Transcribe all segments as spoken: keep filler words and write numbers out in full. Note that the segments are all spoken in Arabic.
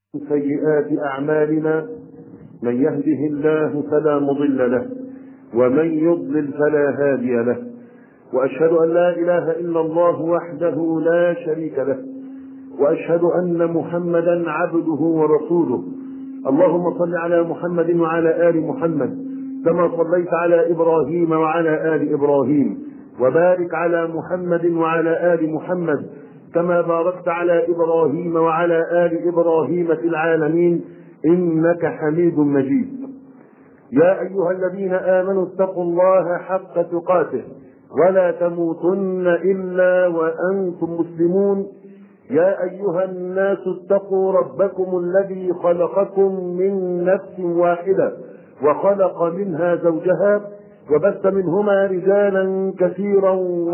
سيئات أعمالنا من يهده الله فلا مضل له ومن يضلل فلا هادي له، وأشهد أن لا إله إلا الله وحده لا شريك له، وأشهد أن محمدا عبده ورسوله. اللهم صل على محمد وعلى آل محمد كما صليت على إبراهيم وعلى آل إبراهيم، وبارك على محمد وعلى آل محمد كما باركت على إبراهيم وعلى آل إبراهيم في العالمين إنك حميد مجيد. يا أيها الذين آمنوا اتقوا الله حق تقاته ولا تموتن إلا وأنتم مسلمون. يا أيها الناس اتقوا ربكم الذي خلقكم من نفس واحدة وخلق منها زوجها وبث منهما رجالا كثيرا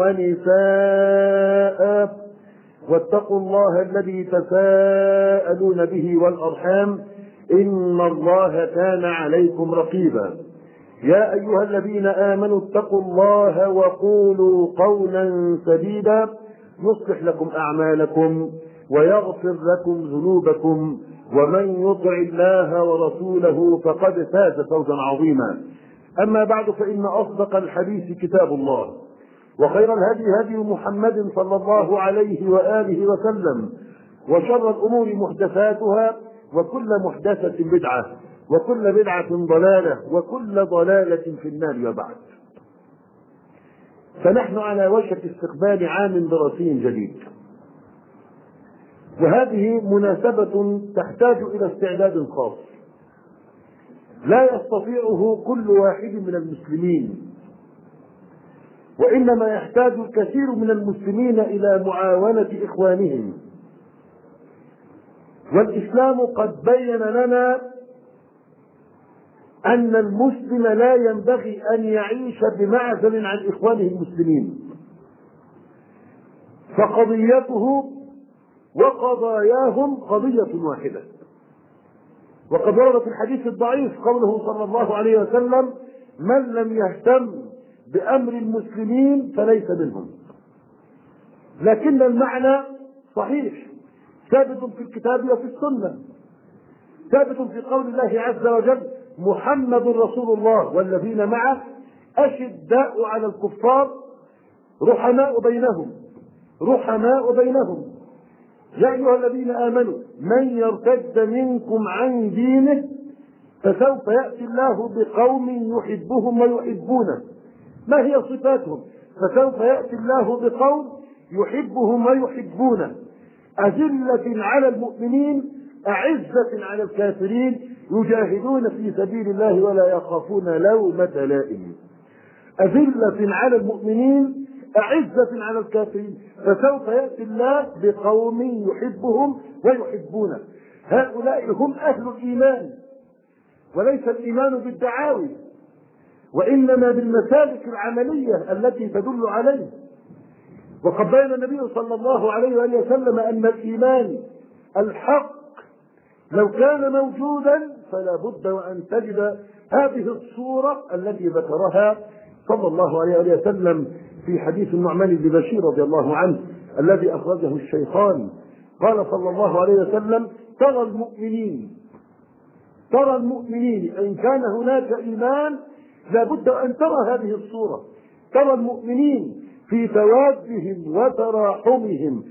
ونساء، واتقوا الله الذي تساءلون به والأرحام إن الله كان عليكم رقيبا. يا أيها الذين آمنوا اتقوا الله وقولوا قولا سديدا يصلح لكم أعمالكم ويغفر لكم ذنوبكم، ومن يطع الله ورسوله فقد فاز فوزا عظيما. أما بعد، فإن أصدق الحديث كتاب الله، وخير الهدي هدي محمد صلى الله عليه وآله وسلم، وشر الأمور محدثاتها، وكل محدثة بدعة، وكل بدعة ضلالة، وكل ضلالة في النار. وبعد، فنحن على وشك استقبال عام دراسي جديد، وهذه مناسبة تحتاج إلى استعداد خاص لا يستطيعه كل واحد من المسلمين، وإنما يحتاج الكثير من المسلمين إلى معاونة إخوانهم. والإسلام قد بين لنا أن المسلم لا ينبغي أن يعيش بمعزل عن إخوانه المسلمين، فقضيته وقضاياهم قضية واحدة. وقد ورد في الحديث الضعيف قوله صلى الله عليه وسلم: من لم يهتم بأمر المسلمين فليس منهم. لكن المعنى صحيح، ثابت في الكتاب وفي السنة، ثابت في قول الله عز وجل: محمد رسول الله والذين معه أشداء على الكفار رحماء بينهم رحماء بينهم يا أيها الذين آمنوا من يرتد منكم عن دينه فسوف يأتي الله بقوم يحبهم ويحبونه. ما هي صفاتهم؟ فسوف يأتي الله بقوم يحبهم ويحبونه، أذلة على المؤمنين أعزة على الكافرين يجاهدون في سبيل الله ولا يخافون لومة لائم. أذلة على المؤمنين أعزة على الكافرين، فسوف يأتي الله بقوم يحبهم ويحبونه. هؤلاء هم أهل الإيمان، وليس الإيمان بالدعاوي، وإنما بالمسالك العملية التي تدل عليه. وقد بين النبي صلى الله عليه وآله وسلم أن الإيمان الحق لو كان موجودا فلا بد وأن تجد هذه الصورة التي ذكرها صلى الله عليه وآله وسلم في حديث النعمان بن بشير رضي الله عنه الذي أخرجه الشيخان. قال صلى الله عليه وسلم: ترى المؤمنين ترى المؤمنين إن كان هناك إيمان لا بد أن ترى هذه الصورة. ترى المؤمنين في توادهم وتراحمهم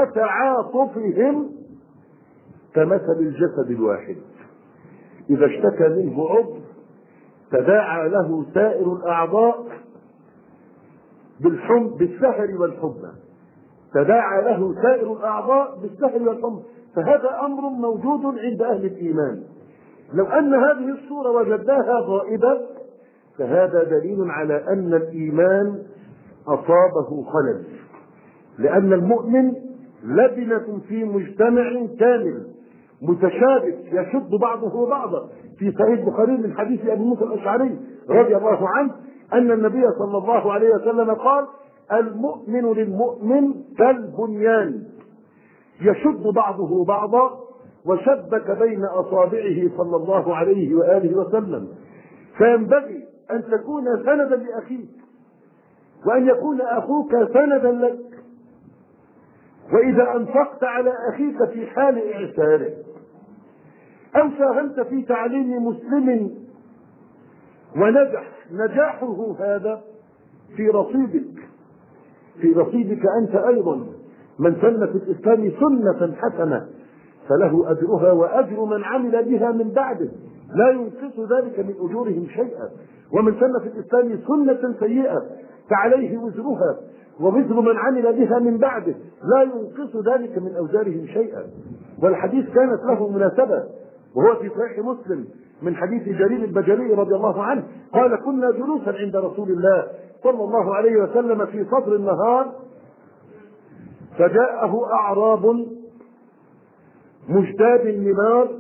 وتعاطفهم كمثل الجسد الواحد إذا اشتكى منه عضو تداعى له سائر الأعضاء بالحم بالسهر والحمى تداعى له سائر الأعضاء بالسهر والحمى. فهذا أمر موجود عند أهل الإيمان. لو أن هذه الصورة وجدناها غائبة فهذا دليل على أن الإيمان أصابه خلل، لأن المؤمن لبنة في مجتمع كامل متشابك يشد بعضه بعضا. في صحيح البخاري من حديث أبي موسى الأشعري رضي الله عنه أن النبي صلى الله عليه وسلم قال: المؤمن للمؤمن كالبنيان يشد بعضه بعضا، وشبك بين أصابعه صلى الله عليه وآله وسلم. فينبغي أن تكون سندا لأخيك، وأن يكون أخوك سندا لك. وإذا أنفقت على أخيك في حال إعساره أو ساهمت في تعليم مسلم ونجح نجاحه هذا في رصيدك، في رصيدك أنت أيضا. من سن في الإسلام سنة حسنة فله أجرها وأجر من عمل بها من بعده، لا ينقص ذلك من أجورهم شيئا. ومن سن في الإسلام سنة سيئة فعليه وزرها ووزر من عمل بها من بعده، لا ينقص ذلك من أوزارهم شيئا. والحديث كانت له مناسبة، وهو في صحيح مسلم من حديث جرير البجلي رضي الله عنه قال: كنا جلوسا عند رسول الله صلى الله عليه وسلم في صدر النهار، فجاءه أعراب مجتاب النمار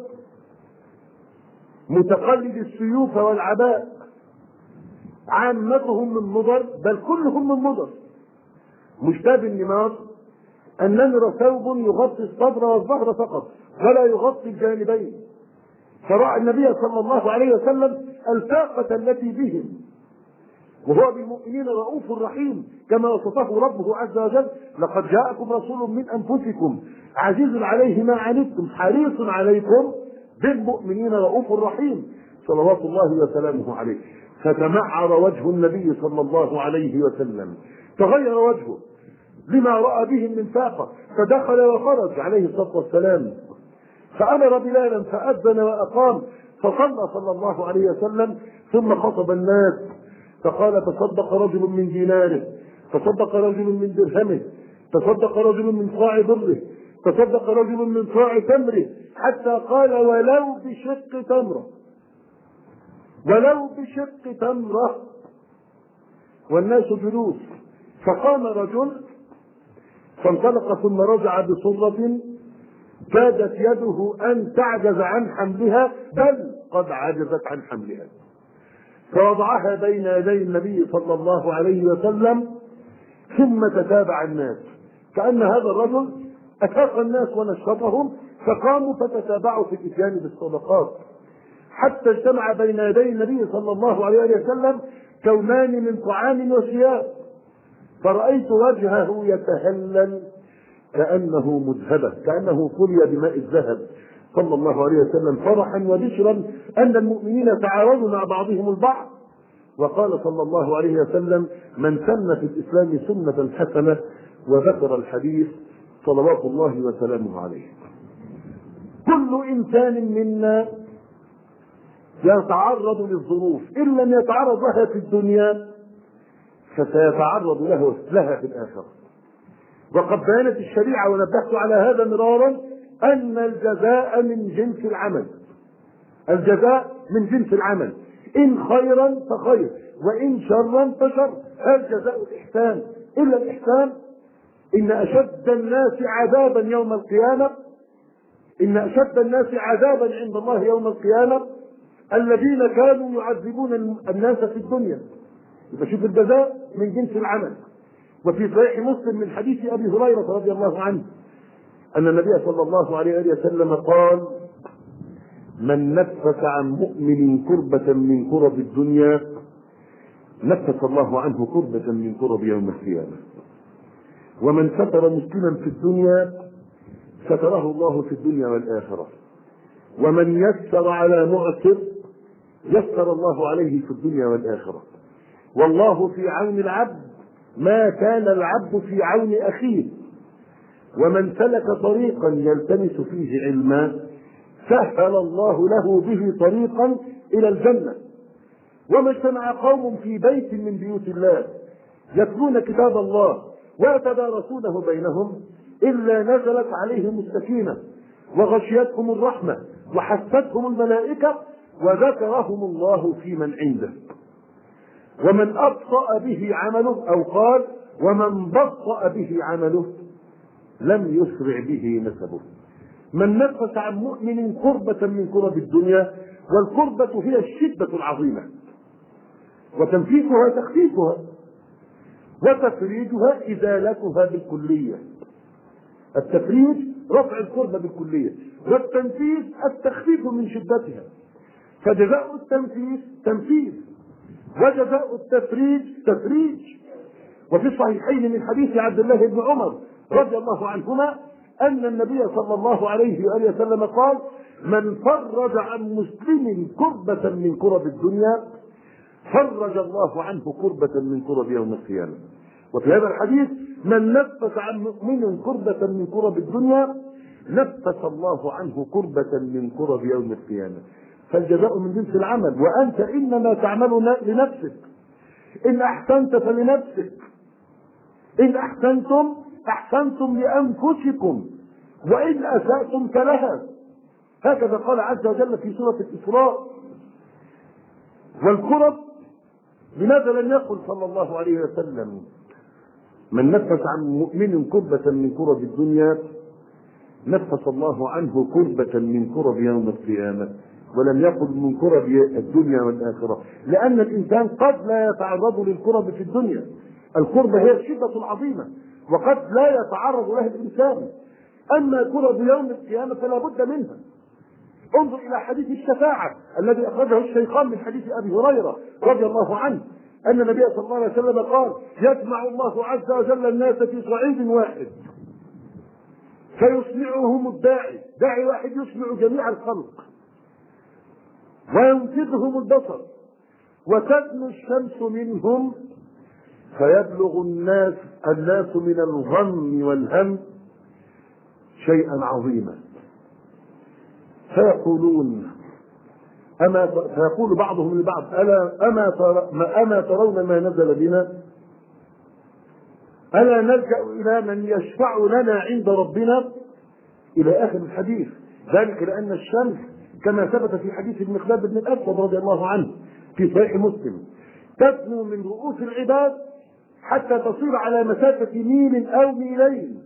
متقلد السيوف والعباء، عامتهم من مضر، بل كلهم من مضر. مجتاب النمار النمر ثوب يغطي الصدر والظهر فقط ولا يغطي الجانبين، فرأى النبي صلى الله عليه وسلم الفاقة التي بهم، وهو بالمؤمنين رؤوف رحيم كما وصفه ربه عز وجل: لقد جاءكم رسول من أنفسكم عزيز عليه ما عنتم حريص عليكم بالمؤمنين رؤوف رحيم، صلوات الله وسلامه عليه. فتمعر وجه النبي صلى الله عليه وسلم، تغير وجهه لما رأى بهم من فاقة، فدخل وخرج عليه الصلاة والسلام، فأمر بلالا فأذن وأقام، فصلى صلى الله عليه وسلم، ثم خطب الناس فقال: تصدق رجل من ديناره، تصدق رجل من درهمه، تصدق رجل من صاع بره، تصدق رجل من صاع تمره، حتى قال: ولو بشق تمره، ولو بشق تمره، والناس جلوس. فقام رجل فانطلق ثم رجع بصرة كادت يده أن تعجز عن حملها، بل قد عجزت عن حملها، فوضعها بين يدي النبي صلى الله عليه وسلم، ثم تتابع الناس كأن هذا الرجل أفاق الناس ونشطهم، فقاموا فتتابعوا في الإتيان بالصدقات، حتى اجتمع بين يدي النبي صلى الله عليه وسلم كومان من طعام وثياب، فرأيت وجهه يتهلل كأنه مذهبة، كأنه طلي بماء الذهب صلى الله عليه وسلم، فرحا وبشرا أن المؤمنين تعاونوا مع بعضهم البعض. وقال صلى الله عليه وسلم: من سن في الإسلام سنة حسنة، وذكر الحديث صلوات الله وسلامه عليه. كل إنسان منا يتعرض للظروف، إن لم يتعرض لها في الدنيا فسيتعرض له لها في الآخرة. وقد بينت الشريعة ونبهت على هذا مرارا أن الجزاء من جنس العمل، الجزاء من جنس العمل، إن خيرا فخير وإن شرا فشر، هل جزاء الإحسان إلا الإحسان؟ إن أشد الناس عذابا يوم القيامة، إن أشد الناس عذابا عند الله يوم القيامة الذين كانوا يعذبون الناس في الدنيا. فشوف الجزاء من جنس العمل. وفي صحيح مسلم من حديث أبي هريرة رضي الله عنه أن النبي صلى الله عليه وسلم قال: من نفس عن مؤمن كربة من كرب الدنيا نفس الله عنه كربة من كرب يوم القيامة. ومن ستر مسلما في الدنيا ستره الله في الدنيا والآخرة. ومن يسر على معسر يسر الله عليه في الدنيا والآخرة. والله في عون العبد ما كان العبد في عون أخيه. ومن سلك طريقا يلتمس فيه علما سهل الله له به طريقا إلى الجنة. وما اجتمع قوم في بيت من بيوت الله يتلون كتاب الله ويتدارسونه بينهم إلا نزلت عليهم السكينة وغشيتهم الرحمة وحفتهم الملائكة وذكرهم الله في من عنده. ومن أبطأ به عمله، أو قال: ومن بطأ به عمله لم يسرع به نسبه. من نفس عن مؤمن كربة من كرب الدنيا، والكربة هي الشدة العظيمة، وتنفيذها تخفيفها، وتفريجها إزالتها بالكلية. التفريج رفع الكربة بالكلية، والتنفيذ التخفيف من شدتها. فجزاء التنفيذ تنفيذ، وجزاء التفريج تفريج. وفي الصحيحين من حديث عبد الله بن عمر رضي الله عنهما أن النبي صلى الله عليه وآله وسلم قال: من فرج عن مسلم كربة من كرب الدنيا فرج الله عنه كربة من كرب يوم القيامة. وفي هذا الحديث من نفس عن مؤمن كربة من كرب الدنيا نفس الله عنه كربة من كرب يوم القيامة. فالجزاء من جنس العمل، وأنت إنما تعمل لنفسك. إن أحسنت فلنفسك، إن أحسنتم أحسنتم لأنفسكم، وإن أسأتم فلها. هكذا قال عز وجل في سورة الإسراء. والكرب لماذا لم يقل صلى الله عليه وسلم من نفس عن مؤمن كربة من كرب الدنيا نفس الله عنه كربة من كرب يوم القيامة، ولم يقل من كرب الدنيا والآخرة؟ لأن الإنسان قد لا يتعرض للكرب في الدنيا، الكربة هي الشدة العظيمة وقد لا يتعرض لها الإنسان، أما كرب يوم القيامة فلا بد منها. انظر إلى حديث الشفاعة الذي أخرجه الشيخان من حديث أبي هريرة رضي الله عنه أن النبي صلى الله عليه وسلم قال: يجمع الله عز وجل الناس في صعيد واحد فيسمعهم الداعي، داعي واحد يسمع جميع الخلق، وينفذهم البصر، وتدنو الشمس منهم فيبلغ الناس الناس من الغم والهم شيئا عظيما، فيقولون أما فيقول بعضهم لبعض: ألا أما تر... أما ترون ما نزل بنا؟ ألا نلجأ إلى من يشفع لنا عند ربنا؟ إلى آخر الحديث. ذلك لأن الشمس كما ثبت في حديث المقداد بن الأسود رضي الله عنه في صحيح مسلم تدنو من رؤوس العباد حتى تصير على مسافة ميل أو ميلين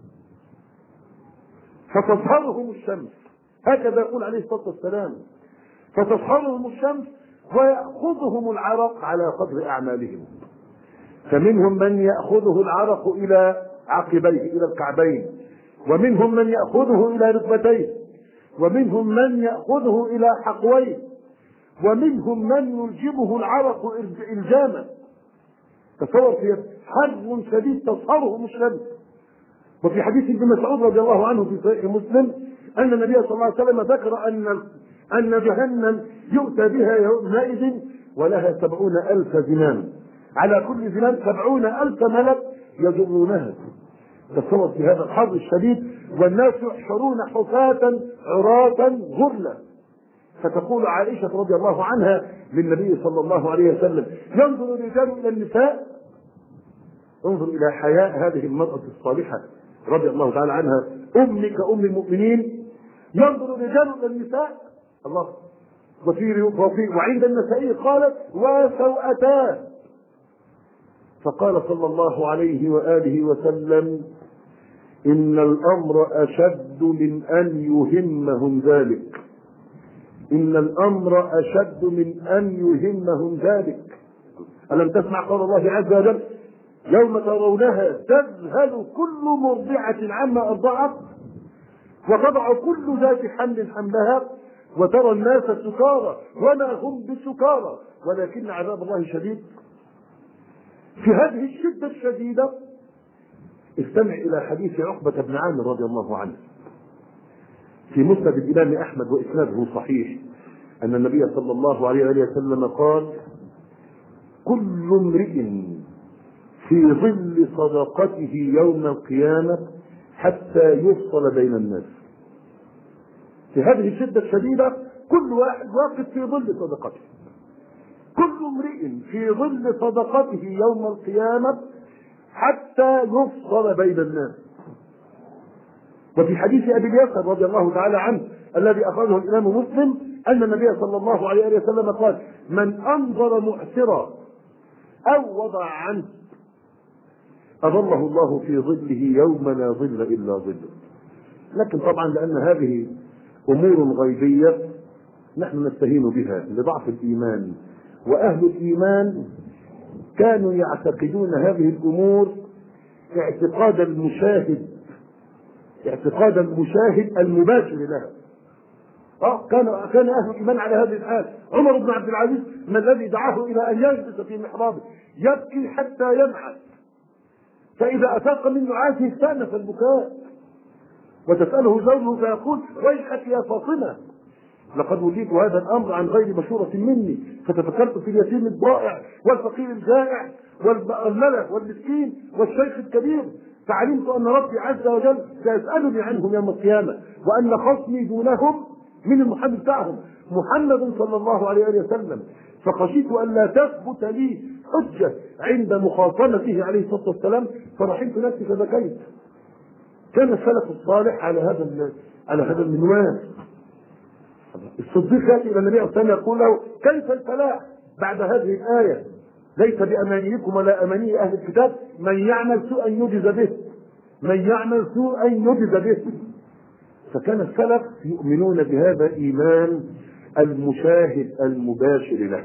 فتصهرهم الشمس، هكذا يقول عليه الصلاة والسلام، فتصهرهم الشمس ويأخذهم العرق على قدر أعمالهم، فمنهم من يأخذه العرق إلى عقبيه إلى الكعبين، ومنهم من يأخذه إلى ركبتيه، ومنهم من يأخذه إلى حقويه، ومنهم من يلجمه العرق إلجاما. تصور في حر شديد تصهرهم الشمس. وفي حديث ابن مسعود رضي الله عنه في صحيح مسلم أن النبي صلى الله عليه وسلم ذكر أن أن جهنم يؤتى بها يومئذ ولها سبعون ألف زمام، على كل زمام سبعون ألف ملك يجرونها. تصور في هذا الحر الشديد والناس يحشرون حفاة عراة غرلا. فتقول عائشة رضي الله عنها للنبي صلى الله عليه وسلم: ينظر الرجال إلى النساء. انظر إلى حياء هذه المرأة الصالحة رضي الله تعالى عنها، أمك أم المؤمنين. ينظر الرجال إلى النساء، الله. وفي وعند النسائي قالت: وسوءتاه. فقال صلى الله عليه وآله وسلم: إن الأمر أشد من أن يهمهم ذلك، إن الأمر أشد من أن يهمهم ذلك. ألم تسمع قول الله عز وجل: يوم ترونها تذهل كل مرضعة عما أرضعت وتضع كل ذات حمل حملها وترى الناس سكارى وما هم بسكارى ولكن عذاب الله شديد. في هذه الشدة الشديدة استمع إلى حديث عقبة بن عامر رضي الله عنه في مسند الإمام أحمد وإسناده صحيح أن النبي صلى الله عليه وسلم قال: كل امرئ في ظل صدقته يوم القيامة حتى يفصل بين الناس. في هذه الشدة الشديدة كل واحد واقف في ظل صدقته، كل امرئ في ظل صدقته يوم القيامة حتى يفصل بين الناس. وفي حديث أبي اليسر رضي الله تعالى عنه الذي أخرجه الإمام مسلم أن النبي صلى الله عليه وسلم قال: من أنظر معسرا أو وضع عنه أظله الله في ظله يوم لا ظل إلا ظله. لكن طبعا لأن هذه أمور غيبية نحن نستهين بها لضعف الإيمان، وأهل الإيمان كانوا يعتقدون هذه الأمور اعتقاد المشاهد، اعتقاد المشاهد المباشر لها. اه كان كان اهل الايمان على هذه الحال. عمر بن عبد العزيز ما الذي دعاه الى ان يجلس في محرابه يبكي حتى ينعس، فاذا افاق من نعاسه استانف البكاء. وتسأله زوجه فيقول ويحك يا فاطمة لقد وليت هذا الأمر عن غير مشورة مني، فتفكرت في اليتيم الضائع والفقير الجائع والملك والمسكين والشيخ الكبير، فعلمت أن ربي عز وجل سيسألني عنهم يوم القيامة، وأن خصمي دونهم من المحمد بتاعهم محمد صلى الله عليه وسلم، فخشيت أن لا تثبت لي حجة عند مخاصمته عليه الصلاة والسلام، فرحمت نفسي فبكيت. كان السلف الصالح على هذا على هذا المنوال. الصديق ياتي الى النبي صلى الله عليه وسلم يقول له كيف الفلاح بعد هذه الايه؟ ليس بامانيكم ولا اماني اهل الكتاب، من يعمل سوءا يجز به، من يعمل سوءا يجز به. فكان السلف يؤمنون بهذا ايمان المشاهد المباشر له.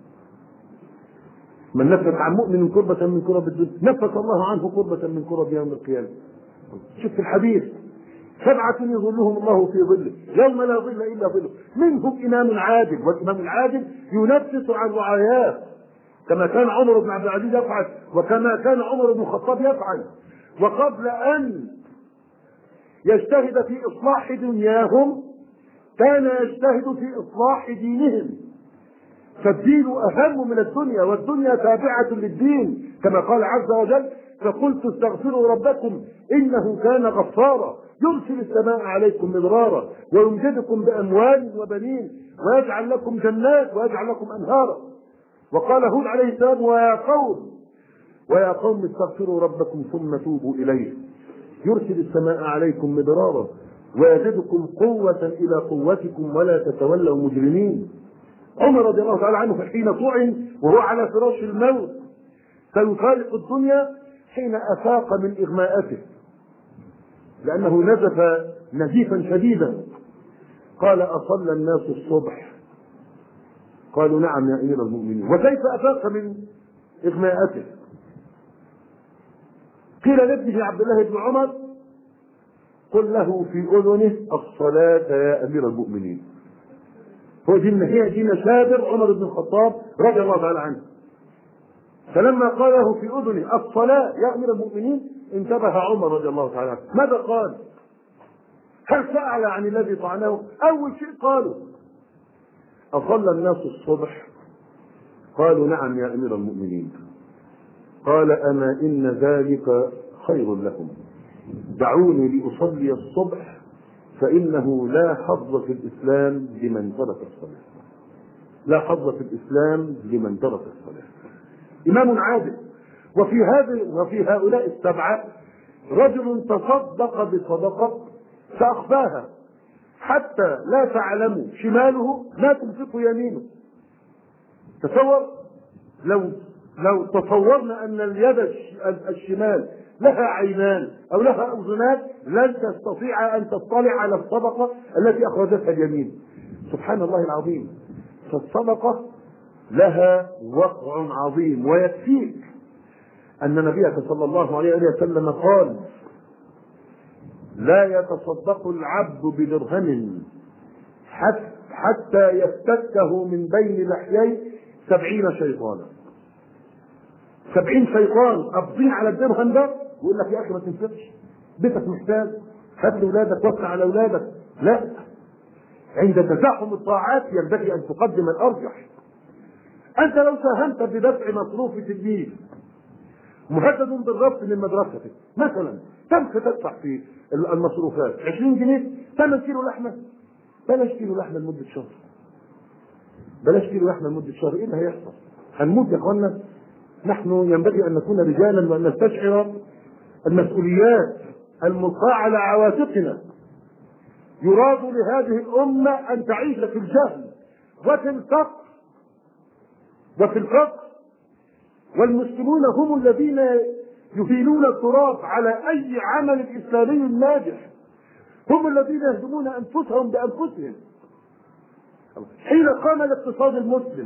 من نفس عن مؤمن كربة من كرب الدنيا نفس الله عنه كربة من كرب يوم القيامة. شوف الحديث سبعة يظلهم الله في ظله يوم لا ظل إلا ظله، منهم إمام عادل، والإمام العادل ينفس عن رعاياه كما كان عمر بن عبد العزيز يفعل، وكما كان عمر بن الخطاب يفعل. وقبل أن يجتهد في إصلاح دنياهم كان يجتهد في إصلاح دينهم، فالدين أهم من الدنيا، والدنيا تابعة للدين كما قال عز وجل فقلت استغفروا ربكم إنه كان غفارا يرسل السماء عليكم مدرارا ويمددكم بأموال وبنين ويجعل لكم جنات ويجعل لكم أنهارا. وقال هود عليه السلام ويا قوم ويا قوم استغفروا ربكم ثم توبوا إليه يرسل السماء عليكم مدرارا ويزدكم قوة إلى قوتكم ولا تتولوا مجرمين. عمر رضي الله تعالى عنه حين طعن وهو على فراش الموت سيفارق الدنيا حين أفاق من إغماءته لأنه نزف نزيفا شديدا، قال أصلى الناس الصبح؟ قالوا نعم يا أمير المؤمنين. وكيف أفاق من إغماءته؟ قيل لابنه عبد الله بن عمر قل له في أذنه الصلاة يا أمير المؤمنين. هو دي هي دي مشابر عمر بن الخطاب رضي الله تعالى عنه، فلما قاله في أذنه الصلاة يا أمير المؤمنين انتبه عمر رضي الله تعالى عنه. ماذا قال؟ هل سأل عن الذي طعنه؟ أول شيء قالوا أصلى الناس الصبح؟ قالوا نعم يا أمير المؤمنين. قال أما إن ذلك خير لكم، دعوني لأصلي الصبح فإنه لا حظ في الإسلام لمن ترك الصلاة، لا حظ في الإسلام لمن ترك الصلاة. إمام عادل. وفي هذه وفي هؤلاء السبعة رجل تصدق بصدقة فأخفاها حتى لا تعلم شماله ما تنفق يمينه. تصور لو لو تصورنا أن اليد الشمال لها عينان أو لها أذنان لن تستطيع أن تطلع على الصدقة التي أخرجتها اليمين. سبحان الله العظيم. فالصدقة لها وقع عظيم. ويكفيك أن نبيك صلى الله عليه وسلم قال لا يتصدق العبد بدرهم حتى يفتكه من بين لحييه سبعين شيطانا. سبعين شيطان قابضين على الدرهم ده ويقول لك يا أخي ما تنفقش، بيتك محتاج، هات لأولادك وسع على أولادك. لا، عند تزاحم الطاعات ينبغي أن تقدم الأرجح. أنت لو ساهمت بدفع مصروف تلميذ مهدد بالرفض من مدرسته مثلا، كم ستدفع في المصروفات؟ عشرين جنيه، ثمن كيلو لحمة. بلاش كيلو لحمة لمدة شهر، بلاش كيلو لحمة لمدة شهر. إيه اللي هيحصل؟ هنموت يا أخوانا. نحن ينبغي أن نكون رجالا وأن نستشعر المسؤوليات الملقاة على عواتقنا. يراد لهذه الأمة أن تعيش في الجهل وفي الفقر وفي الفقر، والمسلمون هم الذين يهيلون التراب على أي عمل إسلامي ناجح، هم الذين يهدمون أنفسهم بأنفسهم. حين قام الاقتصاد المسلم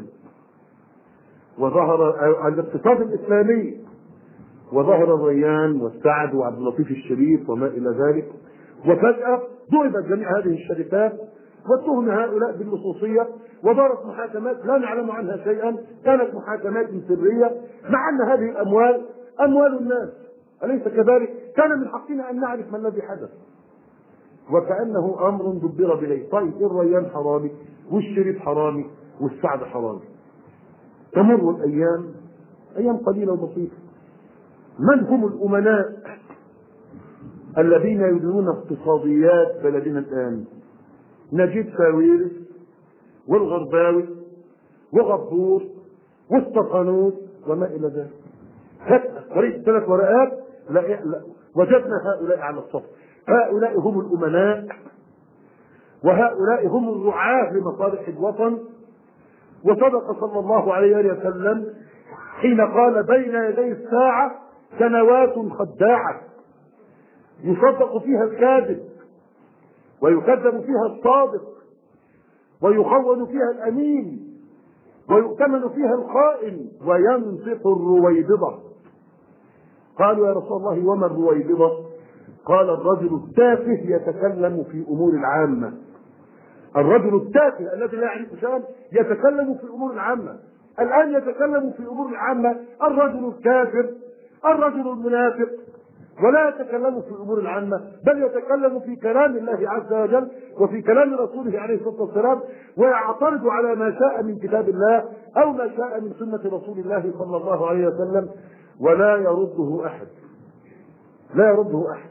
وظهر الاقتصاد الإسلامي وظهر الريان والسعد وعبد اللطيف الشريف وما إلى ذلك، وفجأة ضربت جميع هذه الشركات واتهم هؤلاء باللصوصية ودارت محاكمات لا نعلم عنها شيئا، كانت محاكمات سرية، مع أن هذه الأموال أموال الناس. أليس كذلك؟ كان من حقنا أن نعرف ما الذي حدث. وكأنه أمر دبر بليه. طيب الريان حرامي والشريف حرامي والسعد حرامي. تمر الأيام، أيام قليلة وبسيطة. من هم الأمناء الذين يديرون اقتصاديات بلدنا الآن؟ نجيب ساويرس والغرباوي وغبور والطقانوس وما إلى ذلك. قريت ثلاث ورقات لا لا وجدنا هؤلاء على الصف. هؤلاء هم الأمناء، وهؤلاء هم الرعاة لمصالح الوطن. وصدق صلى الله عليه وسلم حين قال بين يدي الساعة سنوات خداعة يصدق فيها الكاذب ويكذب فيها الصادق ويخون فيها الأمين ويؤتمن فيها الخائن وينطق الرويبضة. قالوا يا رسول الله وما الرويبضة؟ قال الرجل التافه يتكلم في أمور العامة. الرجل التافه الذي لا يعرف شيئا يتكلم في أمور العامة. الآن يتكلم في أمور العامة الرجل الكافر، الرجل المنافق، ولا يتكلم في الأمور العامة، بل يتكلم في كلام الله عز وجل وفي كلام رسوله عليه الصلاة والسلام، ويعترض على ما شاء من كتاب الله أو ما شاء من سنة رسول الله صلى الله عليه وسلم، ولا يرده أحد، لا يرده أحد.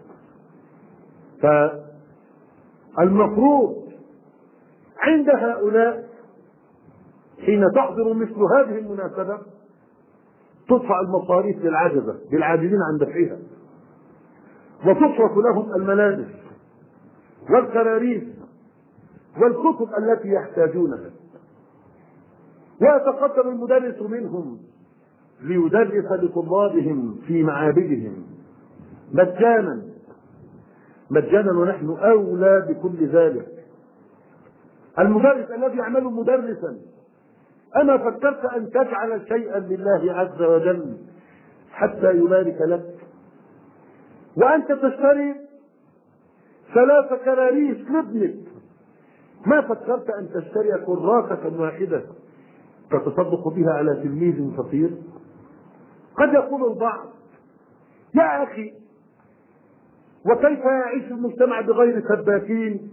فالمفروض عند هؤلاء حين تحضر مثل هذه المناسبة تدفع المصاريف للعجزة للعاجزين عن دفعها، وتصرف لهم الملابس والكراريس والكتب التي يحتاجونها، ويتقدم المدرس منهم ليدرس لطلابهم في معابدهم مجانا مجانا ونحن أولى بكل ذلك. المدرس الذي يعمل مدرسا، أما فكرت أن تجعل شيئا لله عز وجل حتى يبارك لك؟ وأنت تشتري ثلاث كراريس لابنك، ما فكرت أن تشتري كراسة واحدة تتصدق بها على تلميذ فقير؟ قد يقول البعض يا أخي وكيف يعيش المجتمع بغير سباكين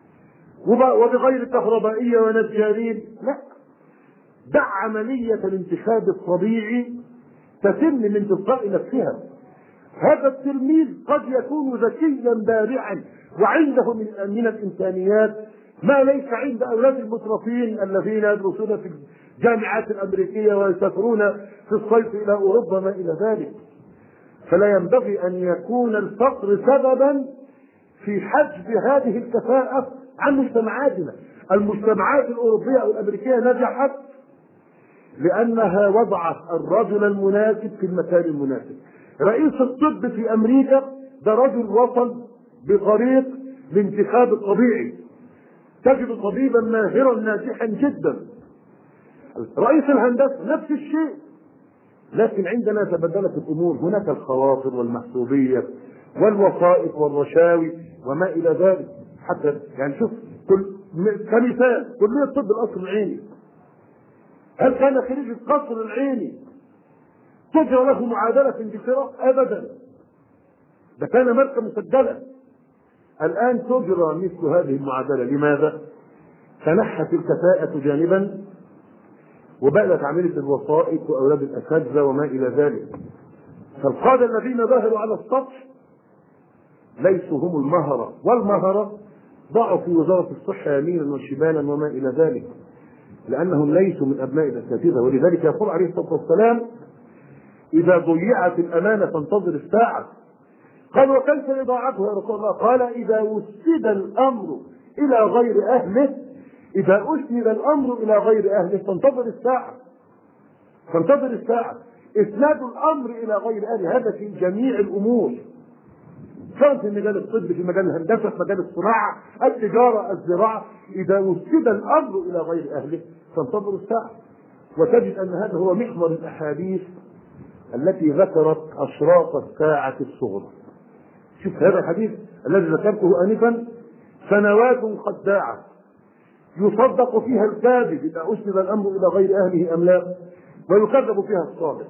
وبغير كهربائية ونجارين؟ لا، دع عملية الانتخاب الطبيعي تتم من تلقاء نفسها. هذا التلميذ قد يكون ذكيا بارعا وعنده من من الامكانيات ما ليس عند اولاد المترفين الذين يدرسون في الجامعات الامريكيه ويسافرون في الصيف الى اوروبا ما الى ذلك. فلا ينبغي ان يكون الفقر سببا في حجب هذه الكفاءه عن مجتمعاتنا. المجتمعات الاوروبيه او الامريكيه نجحت لانها وضعت الرجل المناسب في المكان المناسب. رئيس الطب في امريكا ده رجل وصل بطريق الانتخاب الطبيعي، تجد طبيبا ماهرا ناجحا جدا. رئيس الهندسه نفس الشيء. لكن عندنا تبدلت الامور، هناك الخواطر والمحسوبيه والوسائط والرشاوي وما الى ذلك. حتى يعني شوف كل كمثال كليه الطب القصر العيني، هل كان خريج القصر العيني تجرى له معادله في انجلترا؟ ابدا، ده كان ماركه مسجله. الان تجرى مثل هذه المعادله. لماذا؟ تنحت الكفاءه جانبا وبدات عمليه الوسائط واولاد الاساتذه وما الى ذلك. فالقاده الذين ظهروا على السطح ليسوا هم المهره، والمهره ضعوا في وزاره الصحه يمينا وشمالا وما الى ذلك، لانهم ليسوا من ابناء الاساتذه. ولذلك يقول عليه الصلاه والسلام اذا ضيعت الامانه فانتظر الساعه. قال وكيف اضاعتها يا رسول الله؟ قال اذا وسد الامر الى غير اهله، اذا اسند الامر الى غير اهله فانتظر الساعه. فانتظر الساعه. اسناد الامر الى غير اهله هذا في جميع الامور، سواء في مجال الطب، في مجال الهندسه، في مجال الصناعه، التجاره، الزراعه. اذا وسد الامر الى غير اهله فانتظر الساعه. وتجد ان هذا هو محور الاحاديث التي ذكرت اشراط الساعه الصغرى. شوف هذا الحديث الذي ذكرته انفا، سنوات خداعه يصدق فيها الكاذب اذا اسند الامر الى غير اهله ام لا، ويكذب فيها الصادق،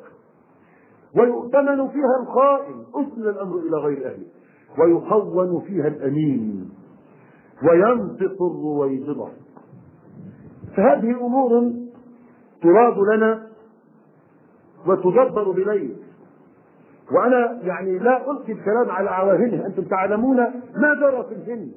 ويؤتمن فيها الخائن اسند الامر الى غير اهله، ويخون فيها الامين. وينطق الرويبضة. فهذه أمور تراد لنا وتدبر بليل. وأنا يعني لا ألقي الكلام على عواهنها، أنتم تعلمون ما جرى في الهند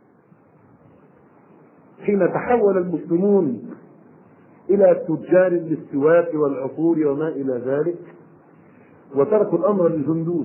حين تحول المسلمون إلى تجار الاستواء والعطور وما إلى ذلك، وتركوا الأمر للهندوس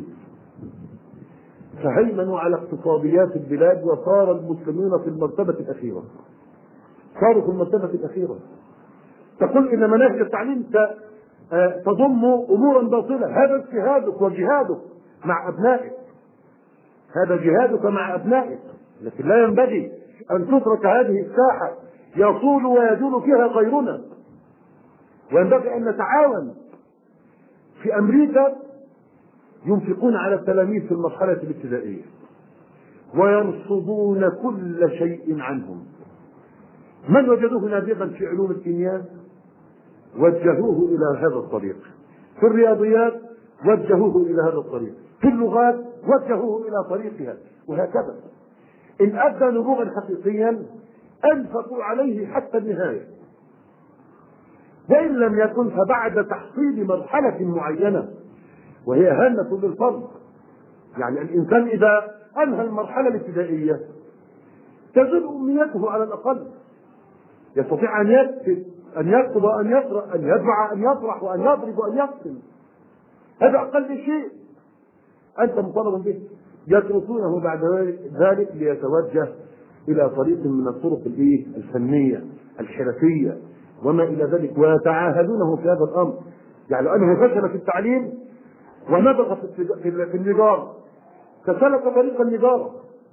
فهيمنوا على اقتصاديات البلاد، وصار المسلمون في المرتبة الأخيرة. صاروا في المرتبة الأخيرة. تقول إن مناهج التعليم تضم أمورا باطلة. هذا اجتهادك وجهادك مع أبنائك، هذا جهادك مع أبنائك، لكن لا ينبغي أن تترك هذه الساحة يصول ويجول فيها غيرنا. وينبغي أن نتعاون. في أمريكا ينفقون على التلاميذ في المرحلة الابتدائية ويرصدون كل شيء عنهم. من وجدوه نابغا في علوم الكيمياء وجهوه إلى هذا الطريق، في الرياضيات وجهوه إلى هذا الطريق، في اللغات وجهوه إلى طريقها، وهكذا. إن أدى نبوغا حقيقيا أنفقوا عليه حتى النهاية، وإن لم يكن فبعد تحصيل مرحلة معينة وهي هامة للفرد. يعني الإنسان إذا أنهى المرحلة الابتدائية تزول أمنيته على الأقل، يستطيع أن يكتب، أن يكتب، أن يقرأ، أن يدفع، أن يطرح، وأن يضرب، وأن يقسم. هذا أقل شيء أنت مطالب به. يتركونه بعد ذلك ليتوجه إلى طريق من الطرق الفنية الحرفية وما إلى ذلك، ويتعاهدونه في هذا الأمر. يعني أنه فشل في التعليم ونبغ في النجارة، فسلك طريق النجارة،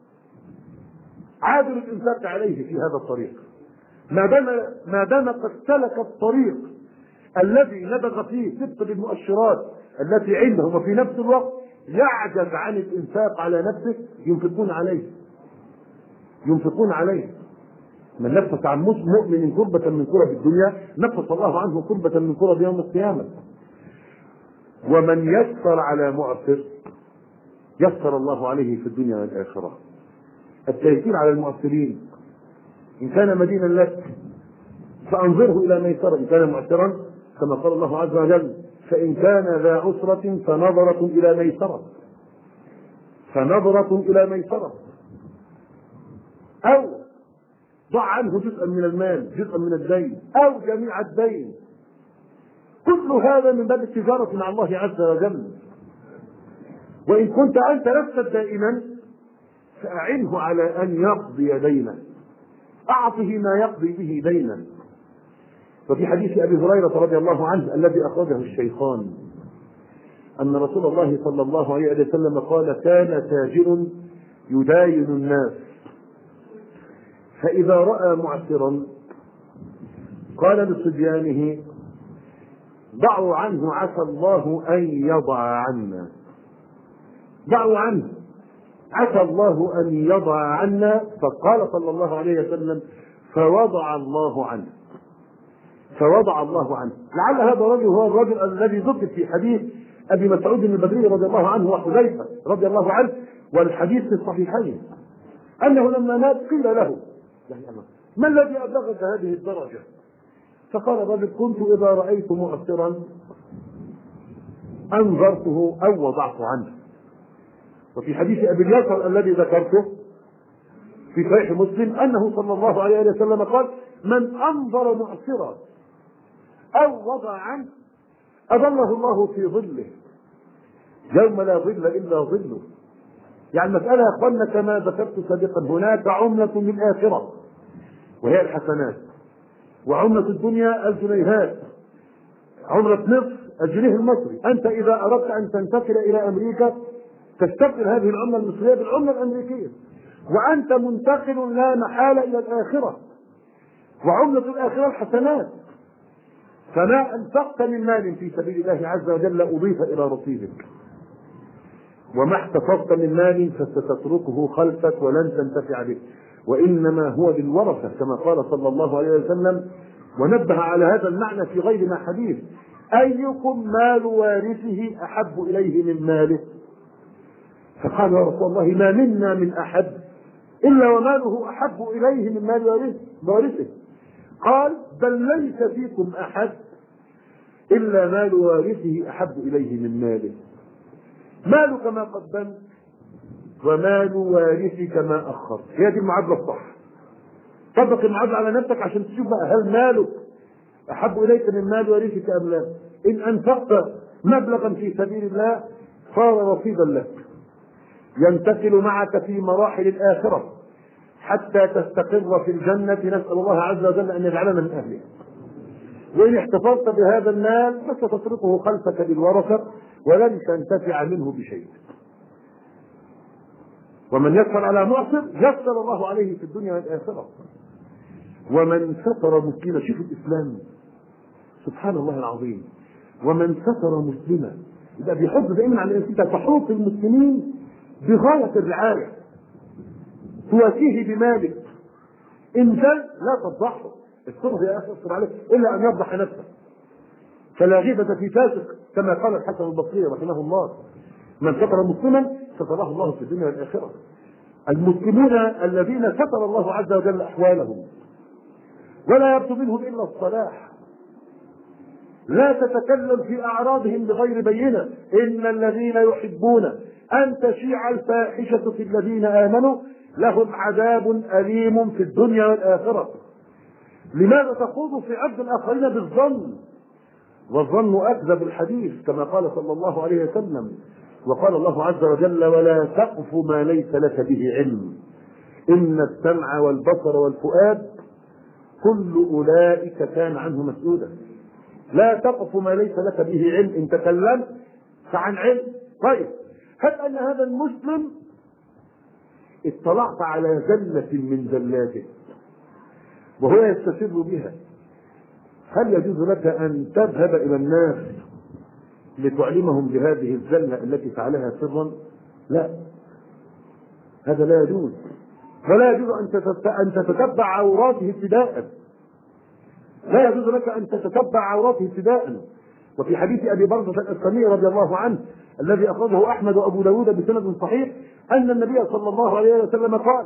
عادل الإنفاق عليه في هذا الطريق. ما دام ما دام قد سلك الطريق الذي نبغ فيه طبق المؤشرات التي عنده، وفي نفس الوقت يعجز عن الإنفاق على نفسه، ينفقون عليه ينفقون عليه. من نفس عن مؤمن كربة من كرب الدنيا نفس الله عنه كربة من كرب يوم القيامة. ومن يسر على معسر يسر الله عليه في الدنيا والآخرة. التيسير على المعسرين، إن كان مدينا لك فأنظره إلى ميسرة، إن كان معسرا كما قال الله عز وجل فإن كان ذا عسرة فنظرة إلى ميسرة فنظرة إلى ميسرة أو ضع عنه جزءا من المال، جزءا من الدين، أو جميع الدين. كل هذا من باب التجارة مع الله عز وجل. وإن كنت أنت لست دائما فأعنه على أن يقضي دينا، أعطه ما يقضي به دينا. وفي حديث أبي هريرة رضي الله عنه الذي أخرجه الشيخان أن رسول الله صلى الله عليه وسلم قال كان تاجر يداين الناس، فإذا رأى معسرا قال لصبيانه ضعوا عنه عسى الله أن يضع عنا، ضعوا عنه عسى الله أن يضع عنا. فقال صلى الله عليه وسلم فوضع الله عنه فوضع الله عنه. لعل هذا الرجل هو الرجل الذي ذكر في حديث أبي مسعود البدري رضي الله عنه وحذيفة رضي الله عنه، والحديث في الصحيحين أنه لما مات قيل له ما الذي أبلغك هذه الدرجة؟ فقال الرجل كنت إذا رأيت مؤثرا أنظرته أو وضعت عنه. وفي حديث أبي اليسر الذي ذكرته في صحيح مسلم أنه صلى الله عليه وسلم قال من أنظر مؤثرا أو وضع عنه أظله الله في ظله يوم لا ظل إلا ظله. يعني المسألة يا أخوانا كما ذكرت سابقا، هناك عملة للآخرة وهي الحسنات، وعملة الدنيا الجنيهات، عملة مصر الجنيه المصري. أنت إذا أردت أن تنتقل إلى أمريكا تستبدل هذه العملة المصرية بالعملة الأمريكية، وأنت منتقل لا محالة إلى الآخرة، وعملة الآخرة الحسنات. فما أنفقت من مال في سبيل الله عز وجل أضيف إلى رصيدك، وما احتفظت من مال فستتركه خلفك ولن تنتفع به، وإنما هو للورثة كما قال صلى الله عليه وسلم، ونبه على هذا المعنى في غير ما حديث أيكم مال وارثه أحب إليه من ماله؟ فقال يا رسول الله ما منا من أحد إلا وماله أحب إليه من مال وارثه. قال بل ليس فيكم أحد إلا مال وارثه أحب إليه من ماله. مالك ما قدمت ومال وارثك ما أخرت. هي دي المعادلة الصح. طبق المعادلة على نفسك عشان تشوف بقى هل مالك أحب إليك من مال وارثك أم لا. إن أنفقت مبلغا في سبيل الله صار رصيدا لك ينتقل معك في مراحل الآخرة حتى تستقر في الجنة. نسأل الله عز وجل أن يجعلنا من أهلها. وإن احتفظت بهذا المال فستتركه خلفك للورثة ولن تنتفع منه بشيء. ومن يسر على معسر يسر الله عليه في الدنيا والآخرة. ومن ستر مسلما، شوف الإسلام سبحان الله العظيم، ومن ستر مسلما يبقى بيحط دائما على الإنسان تحوط المسلمين بغاية الرعاية، تواسيه بمالك. إن جل لا تفضحه، استره يا أخي استر عليه إلا أن يفضح نفسه. فلا غيبة في فاسق كما قال الحسن البصري رحمه الله: من ستر مسلما ستره الله في الدنيا والآخرة. المسلمون الذين ستر الله عز وجل أحوالهم ولا يبدو منهم إلا الصلاح، لا تتكلم في أعراضهم بغير بينة. إن الذين يحبون أن تشيع الفاحشة في الذين آمنوا لهم عذاب أليم في الدنيا والآخرة. لماذا تخوض في عبد الآخرين بالظن؟ والظن أكذب الحديث كما قال صلى الله عليه وسلم. وقال الله عز وجل: ولا تقف ما ليس لك به علم إن السمع والبصر والفؤاد كل أولئك كان عنه مسؤولا. لا تقف ما ليس لك به علم. إن تكلمت فعن علم. طيب هل أن هذا المسلم اطلعت على زلة من زلاته وهو يستسر بها، هل يجوز لك أن تذهب إلى الناس لتعلمهم بهذه الزلة التي فعلها سرا؟ لا، هذا لا يجوز. ولا يجوز أن تتتبع عوراته ابتداء. لا يجوز لك أن تتتبع عوراته ابتداء. وفي حديث أبي بردة الأسلمي رضي الله عنه الذي أخرجه أحمد وأبو داود بسند صحيح أن النبي صلى الله عليه وسلم قال: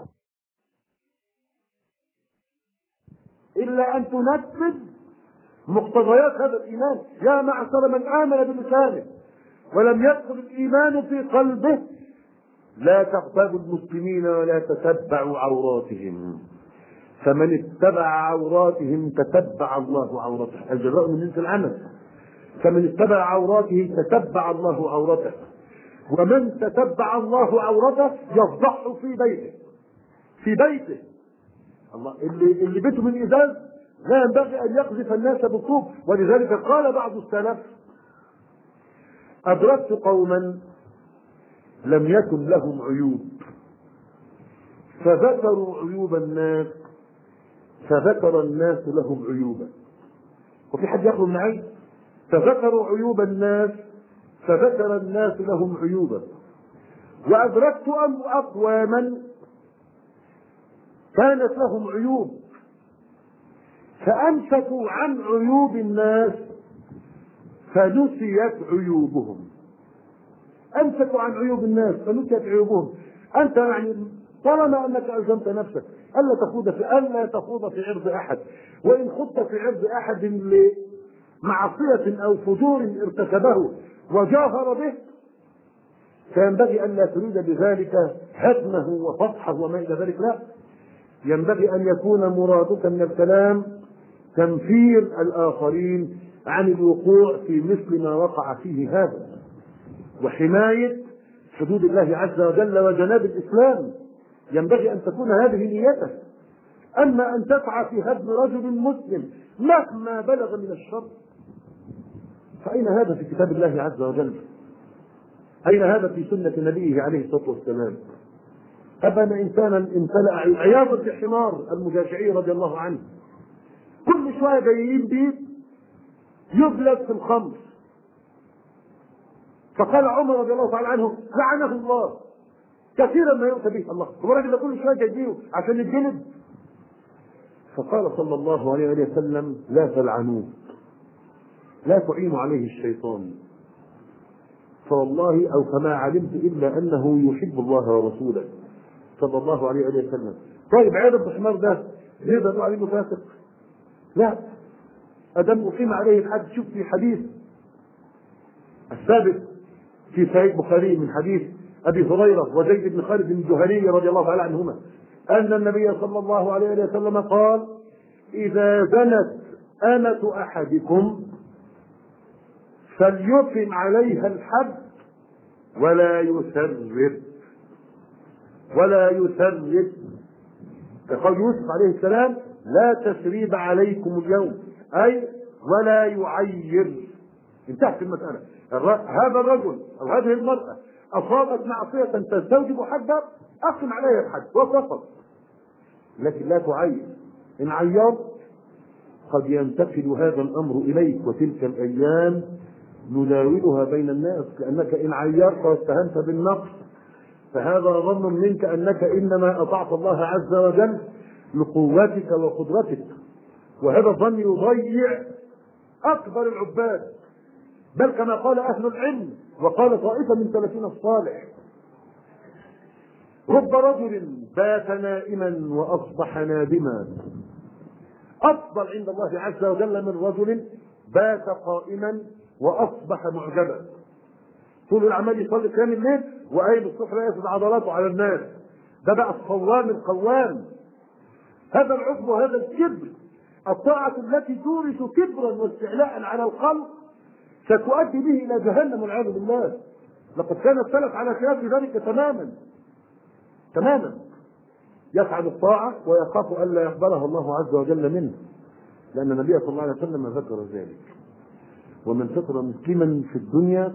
إلا أن تنفذ مقتضيات هذا الإيمان يا معشر من آمن بلسانه ولم يدخل الإيمان في قلبه لا تغتابوا المسلمين ولا تتبعوا عوراتهم، فمن اتبع عوراتهم تتبع الله عورته. الجزاء من جنس العمل. فمن اتبع عوراته تتبع الله عورته، ومن تتبع الله عورته يفضحه في بيته. في بيته الله اللي اللي بيته من ازاز لا ينبغي ان يقذف الناس بالطوب. ولذلك قال بعض السلف: ادركت قوما لم يكن لهم عيوب فذكروا عيوب الناس فذكر الناس لهم عيوبا. وفي حد يخرج معي؟ فذكروا عيوب الناس فذكر الناس لهم عيوبا. وأدركت أن أقواما كانت لهم عيوب فأمسكوا عن عيوب الناس فنسيت عيوبهم. أمسكوا عن عيوب الناس فنسيت عيوبهم. أنت يعني طالما أنك ألزمت نفسك ألا تخوض في ألا تخوض في عرض أحد، وإن خضت في عرض أحد لمعصية أو فجور ارتكبه وجاهر به فينبغي أن لا تريد بذلك هدمه وفضحه وما إلى ذلك. لا، ينبغي أن يكون مرادك من الكلام تنفير الآخرين عن الوقوع في مثل ما وقع فيه هذا، وحماية حدود الله عز وجل وجناب الإسلام. ينبغي أن تكون هذه نيتك. أما أن تسعى في هدم رجل مسلم مهما بلغ من الشر فأين هذا في كتاب الله عز وجل؟ أين هذا في سنة نبيه عليه الصلاة والسلام؟ أبن إنسانا امتلأ عياضا بحمار المجاشعي رضي الله عنه كل شوية جايين بيه يبلغ في الخمر، فقال عمر رضي الله تعالى عنه: لعنه الله، كثيرا ما يؤتى به. الله هو الراجل ده كل شويه جايبينه عشان يتجلد؟ فقال صلى الله عليه وسلم: لا تلعنوه، لا تعين عليه الشيطان، فوالله او كما علمت الا انه يحب الله ورسوله صلى الله عليه وسلم. طيب عياض بن حمار ده نقدر نقول عليه فاسق؟ لا، ادم اقيم عليه الحد. شوف في حديث الثابت في صحيح البخاري من حديث ابي هريره وزيد بن خالد الجهني رضي الله تعالى عنهما ان النبي صلى الله عليه وسلم قال: اذا زنت امة احدكم فليقم عليها الحد ولا يسرب ولا يسرب، كقول يوسف عليه السلام: لا تسريب عليكم اليوم، اي ولا يعير. انتهت المسألة. هذا الرجل او هذه المرأة اصابت معصية تستوجب حدا، اقم عليها الحد وفقط، لكن لا تعير. ان عيرت قد ينتقل هذا الامر اليك، وتلك الايام نداولها بين الناس، لانك ان عيرت واتهمت بالنقص فهذا ظن منك انك انما اطعت الله عز وجل لقوتك وقدرتك، وهذا الظن يضيع اكبر العباد. بل كما قال اهل العلم وقال طائفه من سلفنا الصالح: رب رجل بات نائما واصبح نادما، افضل عند الله عز وجل من رجل بات قائما واصبح معجبا. طول العمل يصلي قيام الليل وقايم الصبح لا يسد عضلاته على الناس، ده بقى الصوام القوام. هذا العجب وهذا الكبر، الطاعة التي تورث كبرا واستعلاء على الخلق ستؤدي به الى جهنم والعياذ بالله. لقد كان السلف على خلاف ذلك تماما تماما، يفعل الطاعة ويخاف الا يقبلها الله عز وجل منه، لان النبي صلى الله عليه وسلم ذكر ذلك: ومن ستر مسلما في الدنيا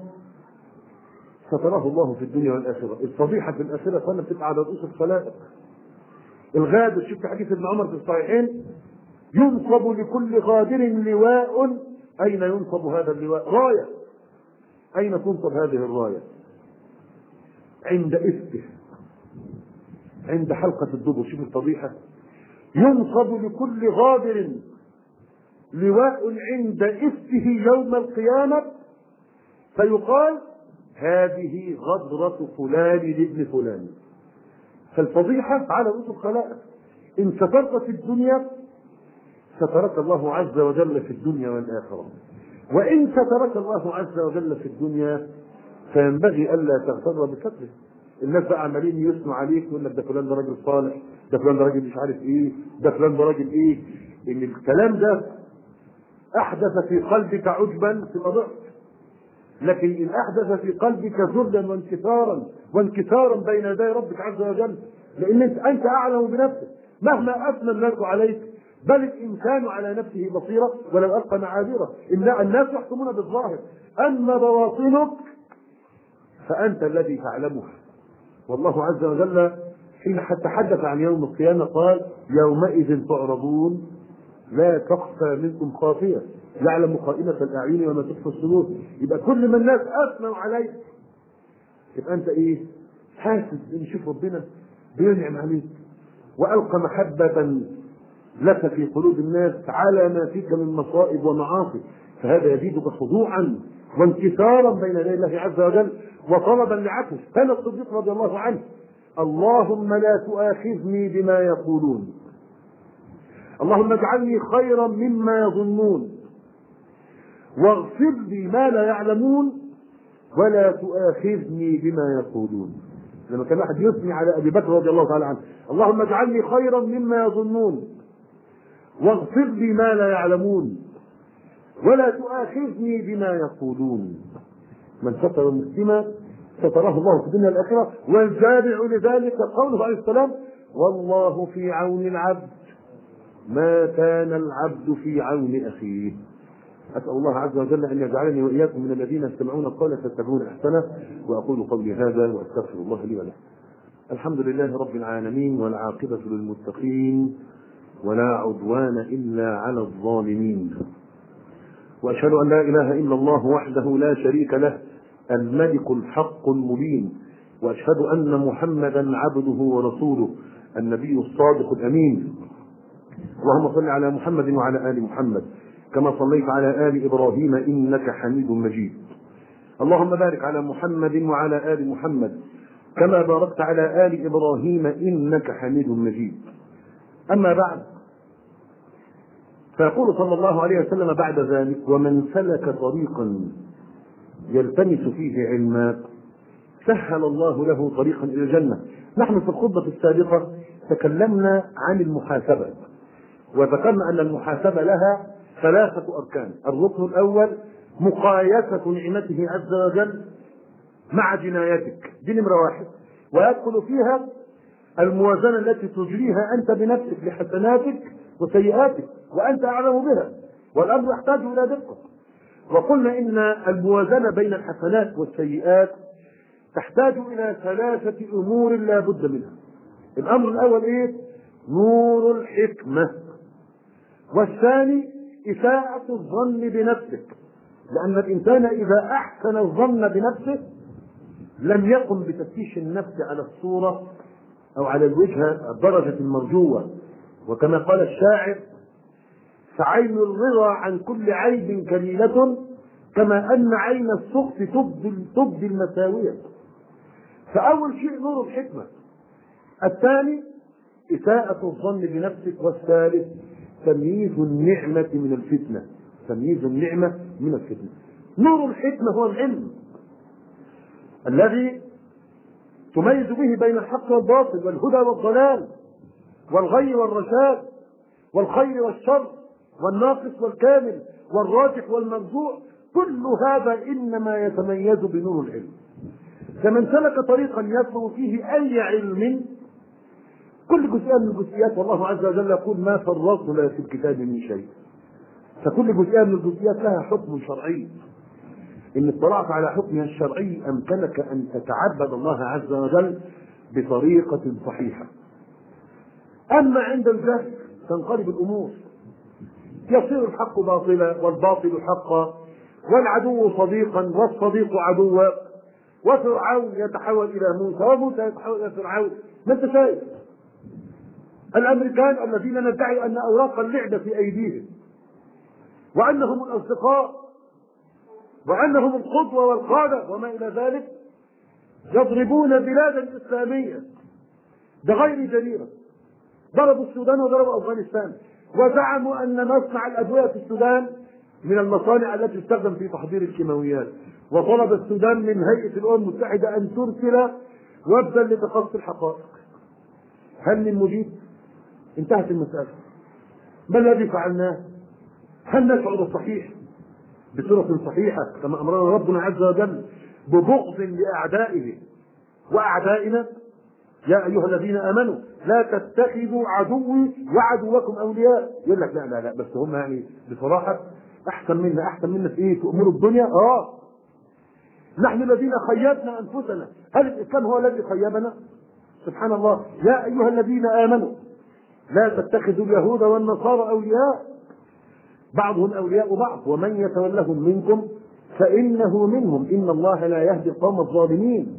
ستراه الله في الدنيا والاخره. الفضيحه في الاخره فانا بتبقى على رؤوس الخلائق. الغادر، شفت حديث ابن عمر في الصحيحين: ينصب لكل غادر لواء. اين ينصب هذا اللواء؟ رايه. اين تنصب هذه الرايه؟ عند إفته، عند حلقه الدبر. شوف الفضيحه: ينصب لكل غادر لواء عند إفته يوم القيامه، فيقال: هذه غدرة فلان لابن فلان. فالفضيحة على رؤوس الخلائق. إن سترت في الدنيا سترك الله عز وجل في الدنيا والآخرة، وإن سترك الله عز وجل في الدنيا فينبغي ألا تغتر بستره. الناس بقى عمالين يثنوا عليك ويقول لك: ده فلان ده راجل صالح، ده فلان ده راجل مش عارف إيه، ده فلان ده راجل إيه. إن الكلام ده أحدث في قلبك عجبا في ضعف، لكن إن أحدث في قلبك ذلا وانكسارا وانكسارا بين يدي ربك عز وجل، لأن أنت, أنت أعلم بنفسك مهما أثنى الناس عليك، بل الإنسان على نفسه بصيرة ولو ألقى معاذيره. إن الناس يحكمون بالظاهر، أما بواطنك فأنت الذي تعلمها. والله عز وجل حين تحدث عن يوم القيامة قال: يومئذ تعرضون لا تخفى منكم خافية يعلم خائنة الأعين وما تخفي الصدور. يبقى كل ما الناس أثنوا عليك يبقى أنت إيه؟ حاسس إن شوف ربنا بينعم عليك وألقى محبة لك في قلوب الناس على ما فيك من مصائب ومعاصي، فهذا يزيدك خضوعا وانكسارا بين يدي الله عز وجل وطلبا لعفوه. كان الصديق رضي الله عنه: اللهم لا تؤاخذني بما يقولون، اللهم اجعلني خيرا مما يظنون، واغفر لي ما لا يعلمون، ولا تؤاخذني بما يقولون. لما كان واحد يثني على ابي بكر رضي الله تعالى عنه: اللهم اجعلني خيرا مما يظنون، واغفر لي ما لا يعلمون، ولا تؤاخذني بما يقولون. من ستر مسلما ستره الله في الدنيا والاخره. والجامع لذلك قوله عليه السلام: والله في عون العبد ما كان العبد في عون اخيه. اسال الله عز وجل ان يجعلني واياكم من الذين يستمعون القول فيتبعون احسنه. واقول قولي هذا واستغفر الله لي ولكم. الحمد لله رب العالمين، والعاقبه للمتقين، ولا عدوان الا على الظالمين. واشهد ان لا اله الا الله وحده لا شريك له الملك الحق المبين، واشهد ان محمدا عبده ورسوله النبي الصادق الامين. اللهم صل على محمد وعلى ال محمد كما صليت على ال ابراهيم انك حميد مجيد. اللهم بارك على محمد وعلى ال محمد كما باركت على آل إبراهيم إنك حميد مجيد. أما بعد، فيقول صلى الله عليه وسلم بعد ذلك: ومن سلك طريقا يلتمس فيه علما سهل الله له طريقا إلى الجنة. نحن في الخطبة السابقة تكلمنا عن المحاسبة، وذكرنا أن المحاسبة لها ثلاثة أركان. الركن الأول مقايسة نعمته عز وجل مع جنايتك، دي نمرة واحد، ويدخل فيها الموازنة التي تجريها أنت بنفسك لحسناتك وسيئاتك وأنت أعلم بها، والأمر يحتاج إلى دقة. وقلنا إن الموازنة بين الحسنات والسيئات تحتاج إلى ثلاثة أمور لا بد منها. الأمر الأول إيه؟ نور الحكمة، والثاني إساءة الظن بنفسك، لأن الإنسان إذا أحسن الظن بنفسه لم يقم بتفتيش النفس على الصورة أو على الوجهة الدرجة المرجوة. وكما قال الشاعر: فعين الرضا عن كل عيب كليلة كما أن عين السخط تبدي تبدي المساوية. فأول شيء نور الحكمة، الثاني إساءة الظن بنفسك، والثالث تمييز النعمة من الفتنة. تمييز النعمة من الفتنة. نور الحكمة هو العلم الذي تميز به بين الحق والباطل والهدى والضلال والغي والرشاد والخير والشر والناقص والكامل والراجح والمرجوع. كل هذا إنما يتميز بنور العلم. فمن سلك طريقا يطلب فيه أي علم، كل جزئية من الجزئيات، والله عز وجل يقول: ما فرطنا في الكتاب من شيء. فكل جزئية من الجزئيات لها حكم شرعي. إن اطلعت على حكمها الشرعي أمكنك أن تتعبد الله عز وجل بطريقة صحيحة. أما عند الجهل تنقلب الأمور، يصير الحق باطلا والباطل حقا، والعدو صديقا والصديق عدوا، وفرعون يتحول إلى موسى وموسى يتحول إلى فرعون. ما أنت شايف الأمريكان الذين ندعي أن أوراق اللعبة في أيديهم، وأنهم الأصدقاء وأنهم القدوة والقادة وما إلى ذلك، يضربون بلادا إسلامية بغير جريرة. ضربوا السودان وضربوا أفغانستان، وزعموا أن مصنع الأدوية في السودان من المصانع التي تستخدم في تحضير الكيماويات. وطلب السودان من هيئة الأمم المتحدة أن ترسل وفدا لتقصي الحقائق. هل من مجيب؟ انتهت المسألة. ما الذي فعلناه؟ هل نشعر الصحيح بصورة صحيحة كما أمرنا ربنا عز وجل ببغض لأعدائه وأعدائنا؟ يا أيها الذين آمنوا لا تتخذوا عدوي وعدوكم أولياء. يقول لك لا لا لا بس هم يعني بصراحة أحسن منا. أحسن منا في إيه؟ في أمور الدنيا؟ آه نحن الذين خيبنا أنفسنا. هل الإسلام هو الذي خيبنا؟ سبحان الله. يا أيها الذين آمنوا لا تتخذوا اليهود والنصارى أولياء بعضهم أولياء بعض ومن يتولهم منكم فإنه منهم إن الله لا يهدي القوم الظالمين.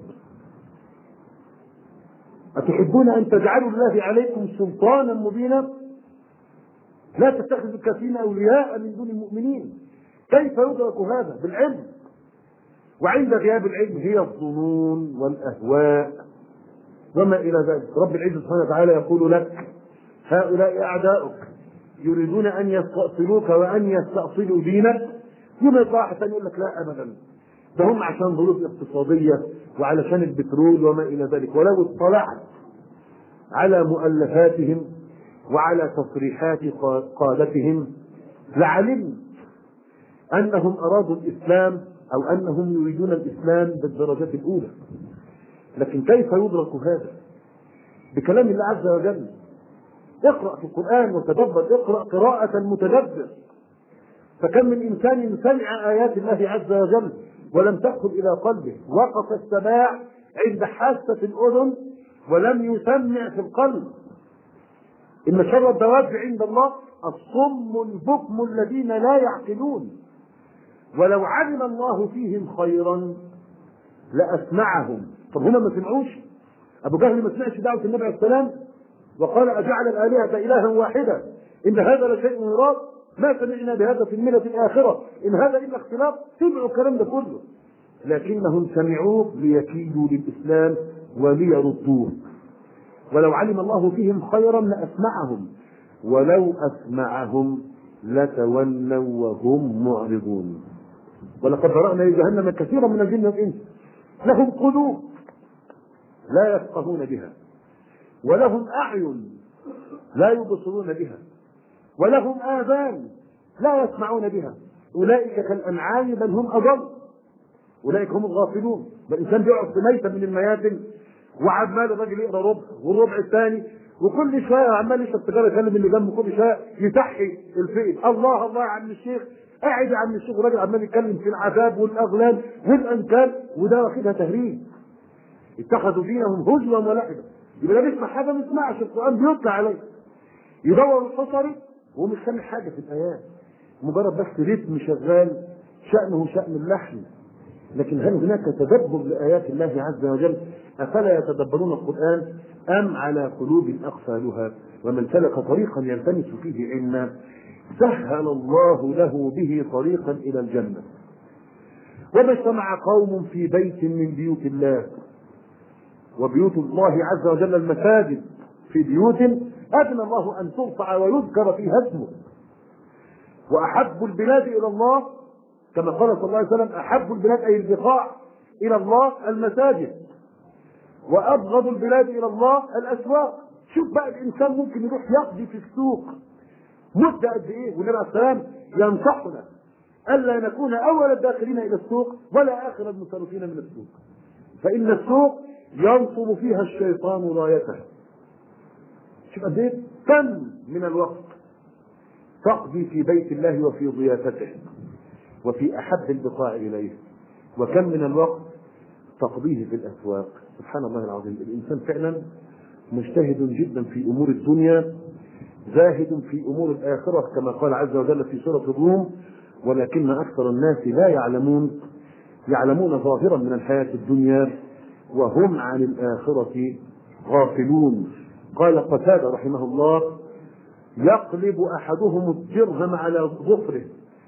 أتحبون أن تجعلوا الله عليكم سلطانا مبينا؟ لا تتخذوا الكافرين أولياء من دون المؤمنين. كيف يدرك هذا؟ بالعلم. وعند غياب العلم هي الظنون والأهواء وما إلى ذلك. رب العزة سبحانه وتعالى يقول لك: هؤلاء أعداؤك يريدون أن يستأصلوك وأن يستأصلوا دينك. يوم يطلع حتى يقول لك: لا أبدا، ده هم عشان ظروف اقتصادية وعلشان البترول وما إلى ذلك. ولو اطلعت على مؤلفاتهم وعلى تصريحات قادتهم لعلمت أنهم أرادوا الإسلام أو أنهم يريدون الإسلام بالدرجة الأولى. لكن كيف يدرك هذا؟ بكلام الله عز وجل. اقرأ في القرآن وتدبر، اقرأ قراءة متدبر. فكم من إنسان سمع آيات الله عز وجل ولم تدخل إلى قلبه، وقف السماع عند حاسة الأذن ولم يسمع في القلب. إن شر الدواب عند الله الصم البكم الذين لا يعقلون. ولو علم الله فيهم خيرا لأسمعهم. طب هنا ما سمعوش؟ أبو جهل ما سمعش دعوة النبي عليه السلام وقال: أجعل الآلهة إلها واحدة إن هذا لشيء يراد ما سمعنا بهذا في الملة الآخرة إن هذا إلا اختلاف. سمعوا الكلام ده كله، لكنهم سمعوه ليكيدوا للإسلام وليردوه، ولو علم الله فيهم خيرا لأسمعهم ولو أسمعهم لتولوا وهم معرضون. ولقد ذرأنا لجهنم كثيرا من الجن والإنس لهم قلوب لا يفقهون بها، ولهم أعين لا يبصرون بها، ولهم آذان لا يسمعون بها، أولئك كالأنعام بل هم أضل، أولئك هم الغافلون. الإنسان بيقعد في ميتة من المياتم وعمال الراجل يقرا ربع والربع الثاني، وكل شويه عمال يشرب سيجاره يكلم اللي جنبه، كل شويه يتحي الفئل الله الله يا عم الشيخ، قاعد يا عم الشيخ والراجل عمال يتكلم في العذاب والاغلال والانكال، وده واخدها تهريج. اتخذوا دينهم هزوا ولعبا. يبقى ده بيسمع حاجه ما يسمعش، القران بيطلع عليه. يدور الحصري وهو مش سامع حاجه في الايات، مجرد بس رتم شغال شأنه شأن اللحن. لكن هل هناك تدبر لآيات الله عز وجل؟ أفلا يتدبرون القرآن أم على قلوب أقفالها؟ ومن سلك طريقا يلتمس فيه علما سهل الله له به طريقا إلى الجنة. وما اجتمع قوم في بيت من بيوت الله، وبيوت الله عز وجل المساجد، في بيوت أذن الله أن ترفع ويذكر فيها اسمه. وأحب البلاد إلى الله كما قال صلى الله عليه وسلم أحب البلاد أي البقاع إلى الله المساجد، وأبغض البلاد إلى الله الأسواق. شوف بقى الإنسان ممكن يروح يقضي في السوق مدة قد إيه، والنبي عليه السلام ينصحنا ألا نكون أول الداخلين إلى السوق ولا آخر المنصرفين من السوق، فإن السوق ينصب فيها الشيطان رايته. شوف قد إيه كم من الوقت تقضي في بيت الله وفي ضيافته وفي أحب البقاع إليه، وكم من الوقت تقضيه في الأسواق. سبحان الله العظيم، الإنسان فعلا مجتهد جدا في أمور الدنيا، زاهد في أمور الآخرة كما قال عز وجل في سورة الروم: ولكن أكثر الناس لا يعلمون، يعلمون ظاهرا من الحياة الدنيا وهم عن الآخرة غافلون. قال قتادة رحمه الله: يقلب أحدهم الدرهم على ظفره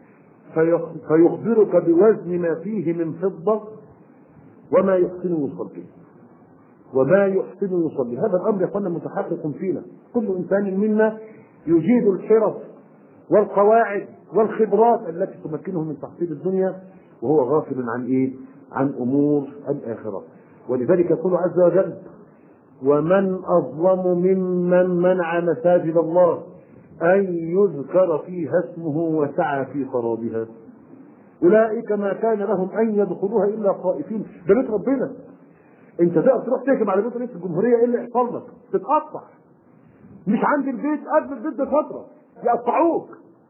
فيخبرك بوزن ما فيه من فضة وما يحسن يصلي وما يحسن يصلي. هذا الأمر يا اخوانا متحقق فينا، كل إنسان منا يجيد الحرف والقواعد والخبرات التي تمكنه من تحصيل الدنيا وهو غافل عن إيه؟ عن أمور الآخرة. ولذلك يقول عز وجل: ومن أظلم ممن منع مساجد الله أن يذكر فيها اسمه وسعى في خرابها أولئك ما كان لهم أن يدخلوها إلا خائفين. ده بيت ربنا، أنت تقدر تروح تهجم على بيت رئيس الجمهورية إيه اللي يحصل لك؟ تتقطع. مش عند البيت، قبل البيت بفترة يقطعوك.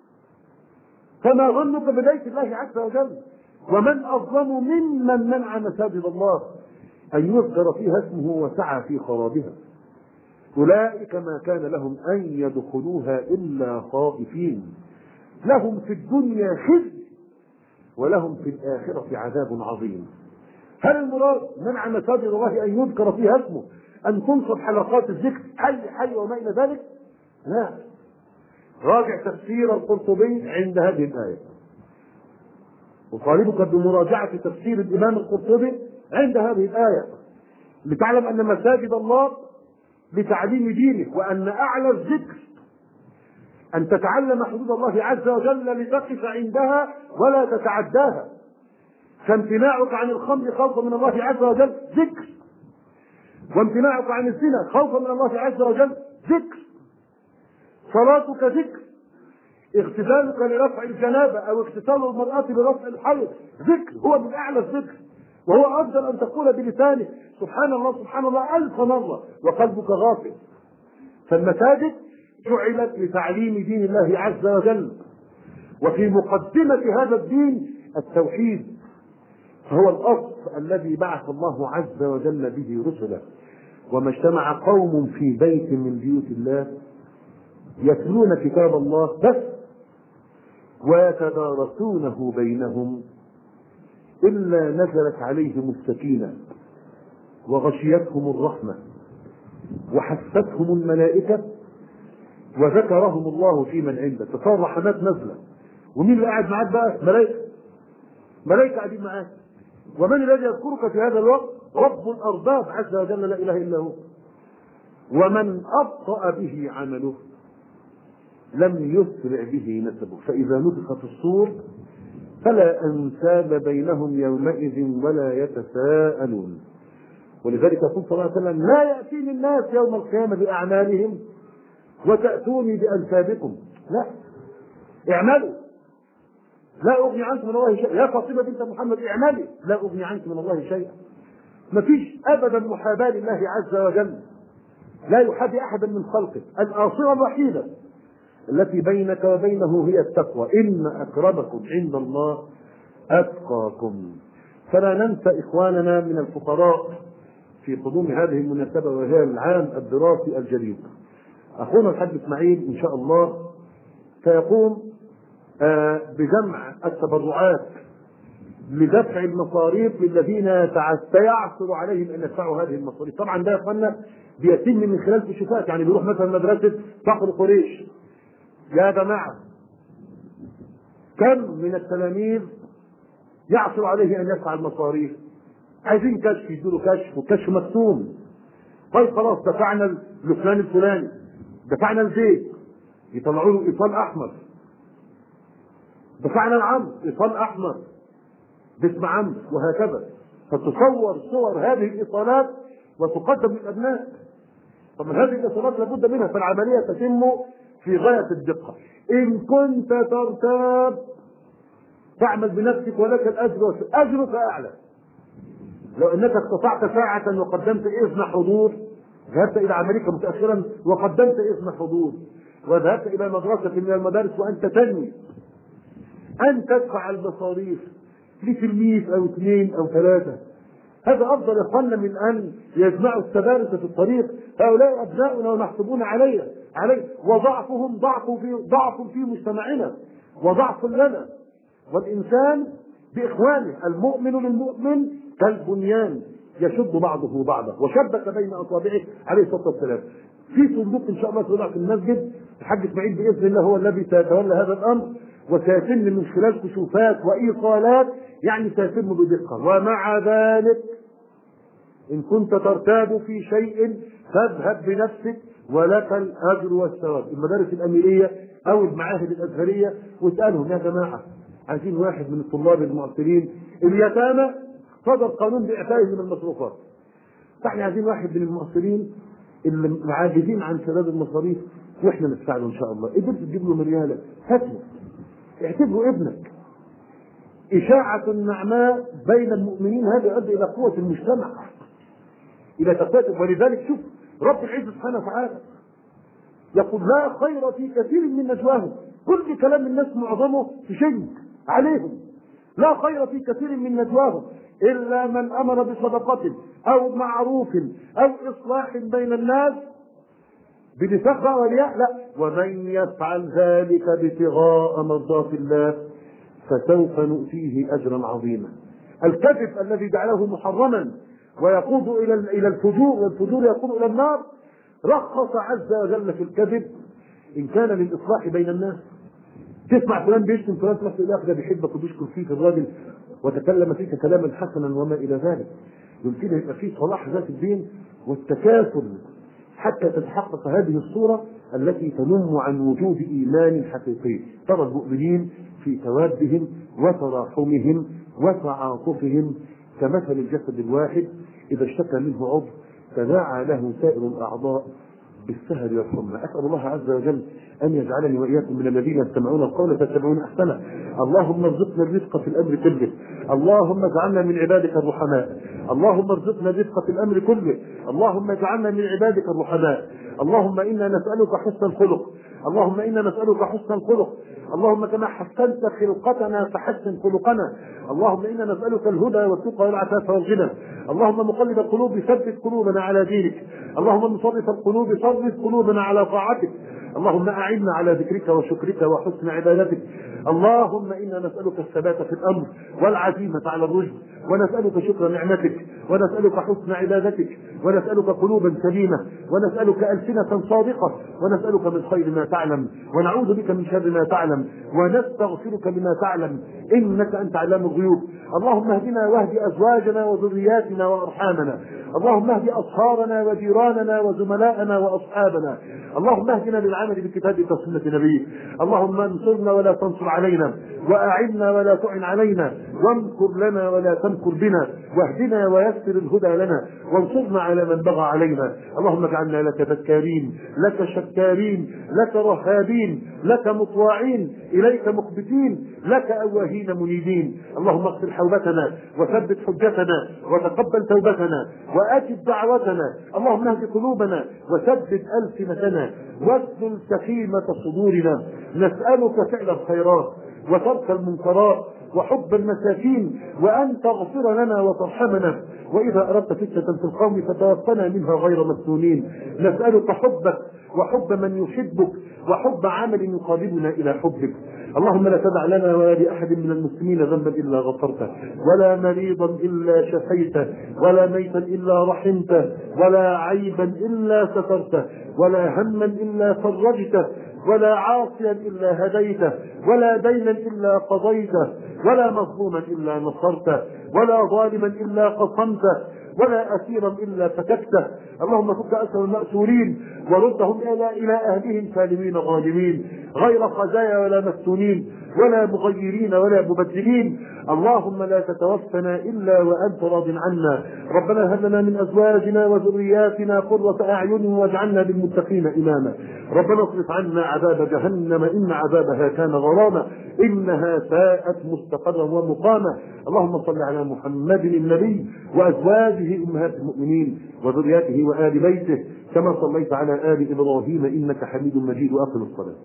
فما ظنك ببيت الله عز وجل؟ ومن أظلم ممن منع مساجد الله أن يذكر فيها اسمه وسعى في خرابها أولئك ما كان لهم أن يدخلوها إلا خائفين لهم في الدنيا خزي ولهم في الآخرة عذاب عظيم. هل المراد منع مساجد الله أن يذكر فيها اسمه، أن تنصب حلقات الذكر حي حي وما إلى ذلك؟ لا. راجع تفسير القرطبي عند هذه الآية، وطالبك بمراجعة تفسير الإمام القرطبي عند هذه الآية لتعلم أن مساجد الله لتعليم دينك، وأن أعلى الذكر أن تتعلم حدود الله عز وجل لتقف عندها ولا تتعداها. فامتناعك عن الخمر خوفا من الله عز وجل ذكر، وامتناعك عن الزنا خوفا من الله عز وجل ذكر، صلاتك ذكر، اغتسالك لرفع الجنابة أو اغتسال المرأة لرفع الحيض ذكر، هو من أعلى الذكر، وهو أفضل أن تقول بلسانك سبحان الله سبحان الله ألف مرة وقلبك غافل. فالمساجد جعلت لتعليم دين الله عز وجل، وفي مقدمة هذا الدين التوحيد، فهو الأصل الذي بعث الله عز وجل به رسله. وما اجتمع قوم في بيت من بيوت الله يتلون كتاب الله بس ويتدارسونه بينهم إلا نزلت عليهم السكينة وغشيتهم الرحمة وحفتهم الملائكة وذكرهم الله في من عنده. تصور رحمات نزلة، ومين اللي قاعد معاك بقى؟ ملائكة، ملائكة قاعدين معاك. ومن الذي يذكرك في هذا الوقت؟ رب الأرباب عز وجل لا إله إلا هو. ومن أبطأ به عمله لم يسرع به نسبه، فإذا نفخ في الصور فلا أنساب بينهم يومئذ ولا يتساءلون. ولذلك يقول صلى الله عليه وسلم: لا يأتيني الناس يوم القيامة بأعمالهم وتأتوني بأنسابكم. لا، اعملوا لا أغني عنكم من الله شيئا. يا فاطمة بنت محمد اعملي لا أغني عنكم من الله شيئا. ما فيش أبدا محاباة لله عز وجل، لا يحابي أحدا من خلقه. الآصرة الوحيدة التي بينك وبينه هي التقوى: إن أكرمكم عند الله أتقاكم. فلا ننسى إخواننا من الفقراء في قدوم هذه المناسبة، وهي العام الدراسي الجديد. أخونا الحاج إسماعيل إن شاء الله سيقوم بجمع التبرعات لدفع المصاريف للذين يعثر عليهم ان يدفعوا هذه المصاريف. طبعا ده يا اخوانا بيتم من خلال كشوفات، يعني بيروح مثلا مدرسه فخر قريش: يا جماعه كم من التلاميذ يعثر عليه ان يدفع المصاريف، عايزين كشف، يدوا كشف، والكشف مكتوم. طيب خلاص دفعنا لفلان الفلاني، دفعنا لزيد، يطلعوا له ايصال احمر. دفعنا العم ايصال احمر باسم عم، وهكذا. فتصور صور هذه الايصالات وتقدم للابناء. طبعا هذه الايصالات لابد منها، فالعمليه تتم في غايه الدقه. ان كنت ترتاب تعمل بنفسك ولك الاجر، اجرك اعلى. لو انك استطعت ساعه وقدمت اذن حضور، ذهبت الى امريكا متاخرا وقدمت اذن حضور، وذهبت الى مدرسه من المدارس وانت تنوي ان تدفع المصاريف لتلميذ او اثنين او ثلاثه، هذا افضل يا اخوانا من ان يجمعوا السبارة في الطريق. هؤلاء ابناؤنا ومحسوبون علينا عليه، وضعفهم ضعف في ضعف في مجتمعنا وضعف لنا. والانسان باخوانه، المؤمن للمؤمن كالبنيان يشد بعضه بعضا، وشبك بين اصابعه عليه الصلاه والسلام. في صندوق ان شاء الله توضع في المسجد، الحاج اسماعيل باذن الله هو الذي سيتولى هذا الامر، وسيتم من خلال كشوفات وايصالات، يعني سيتم بدقه. ومع ذلك ان كنت ترتاب في شيء فاذهب بنفسك ولك الاجر والثواب. المدارس الاميريه او المعاهد الازهريه واسالهم: يا جماعه عايزين واحد من الطلاب المعسرين اليتامى صدر قانون باعفائهم من المصروفات، فاحنا عايزين واحد من المعسرين اللي عاجزين عن سداد المصاريف واحنا ندفع له ان شاء الله. قدرت تجيب له مرياله هاته، اعتبره ابنك. إشاعة النعماء بين المؤمنين هذا يؤدي إلى قوة المجتمع، إلى تقوى. ولذلك شوف رب العزة سبحانه وتعالى يقول: لا خير في كثير من نجواهم. كل كلام الناس معظمه في شيء عليهم. لا خير في كثير من نجواهم إلا من أمر بصدقة أو معروف أو إصلاح بين الناس بنفاق ورياء. لا، ومن يفعل ذلك ابتغاء مرضات الله فسوف نؤتيه اجرا عظيما. الكذب الذي جعله محرما ويقود الى الى الفجور، والفجور يقود الى النار، رخص عز وجل في الكذب ان كان للاصلاح بين الناس. تسمع فلان بيشتم فلان، تروح تقول ده بيحبك وبيشكر فيك الراجل وتكلم فيك كلاما حسنا وما الى ذلك. يمكن يبقى فيه صلاح ذات الدين والتكافل حتى تتحقق هذه الصورة التي تنم عن وجود إيمان حقيقي. ترى المؤمنين في توادهم وتراحمهم وتعاطفهم كمثل الجسد الواحد إذا اشتكى منه عضو تداعى له سائر الأعضاء بالسهر والحمى. أسأل الله عز وجل أن يجعلني وإياكم من الذين يستمعون القول فيتبعون أحسنه. اللهم ارزقنا الرزق في الأمر كله، اللهم اجعلنا من عبادك الرحماء، اللهم ارزقنا الرزق في الأمر كله، اللهم اجعلنا من عبادك الرحماء. اللهم إنا نسألك حسن الخلق، اللهم إنا نسألك حسن الخلق، اللهم كما حسنت خلقتنا فحسن خلقنا. اللهم إنا نسألك الهدى والتقى والعفاف والغنى. اللهم مقلب القلوب ثبت قلوبنا على دينك، اللهم مصرف القلوب صرف قلوبنا على طاعتك، اللهم أعنا على ذكرك وشكرك وحسن عبادتك. اللهم إنا نسألك الثبات في الأمر والعزيمة على الرشد، ونسألك شكر نعمتك. ونسألك حسن عبادتك، ونسألك قلوبا سليمة، ونسألك ألسنة صادقة، ونسألك من خير ما تعلم، ونعوذ بك من شر ما تعلم، ونستغفرك لما تعلم، إنك أنت علام الغيوب. اللهم اهدنا واهد أزواجنا وذرياتنا وأرحامنا، اللهم اهد أصهارنا وجيراننا وزملاءنا وأصحابنا، اللهم اهدنا بالعمل بكتابك وسنة نبيك، اللهم انصرنا ولا تنصر علينا، وأعنا ولا تعن علينا، وامكر لنا ولا تمكر بنا، واهدنا ويسر الهدى لنا، وانصرنا على من بغى علينا. اللهم اجعلنا لك ذكارين، لك شكارين، لك رهابين، لك مطواعين، إليك مخبتين، لك أواهين منيبين. اللهم اغفر حوبتنا وثبت حجتنا وتقبل توبتنا وأجب دعوتنا. اللهم اهد قلوبنا وثبت ألسنتنا واسلل سخيمة صدورنا. نسألك فعل الخيرات وترك المنكرات وحب المساكين، وأن تغفر لنا وترحمنا، وإذا أردت فتنة في القوم فتوفنا منها غير مفتونين. نسألك حبك وحب من يحبك وحب عمل يقربنا إلى حبك. اللهم لا تدع لنا ولا لأحد من المسلمين ذنبا إلا غفرته، ولا مريضا إلا شفيته، ولا ميتا إلا رحمته، ولا عيبا إلا سترته، ولا هما إلا فرجته، ولا عاصيا إلا هديته، ولا دينا إلا قضيته، ولا مظلوما إلا نصرته، ولا ظالما إلا قصمته، ولا أسيرا إلا فككته. اللهم فك أسر المأسورين وردهم إلى أهلهم سالمين غانمين، غير خزايا ولا مفتونين ولا مغيرين ولا مبدلين. اللهم لا تتوفنا إلا وأنت راض عنا. ربنا هب لنا من أزواجنا وذرياتنا قرة أعين واجعلنا للمتقين إماما. ربنا اصرف عنا عذاب جهنم إن عذابها كان غراما إنها ساءت مستقرا ومقاما. اللهم صل على محمد النبي وأزواجه أمهات المؤمنين وذرياته وآل بيته كما صليت على آل إبراهيم إنك حميد مجيد. وأقم الصلاة.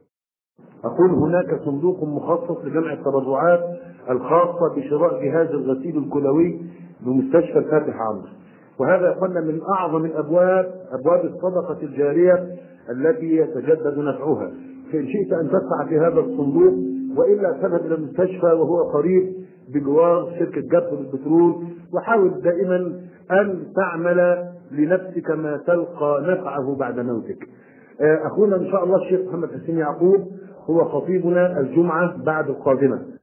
أقول هناك صندوق مخصص لجمع التبرعات الخاصة بشراء جهاز الغسيل الكلوي بمستشفى الفاتح عمرو، وهذا يقولنا من أعظم الأبواب أبواب الصدقة الجارية التي يتجدد نفعها. فإن شئت أن تدفع في هذا الصندوق، وإلا تذهب إلى المستشفى وهو قريب بجوار شركة جبر البترول، وحاول دائما أن تعمل لنفسك ما تلقى نفعه بعد موتك. أخونا إن شاء الله الشيخ محمد حسين يعقوب هو خطيبنا الجمعة بعد القادمة،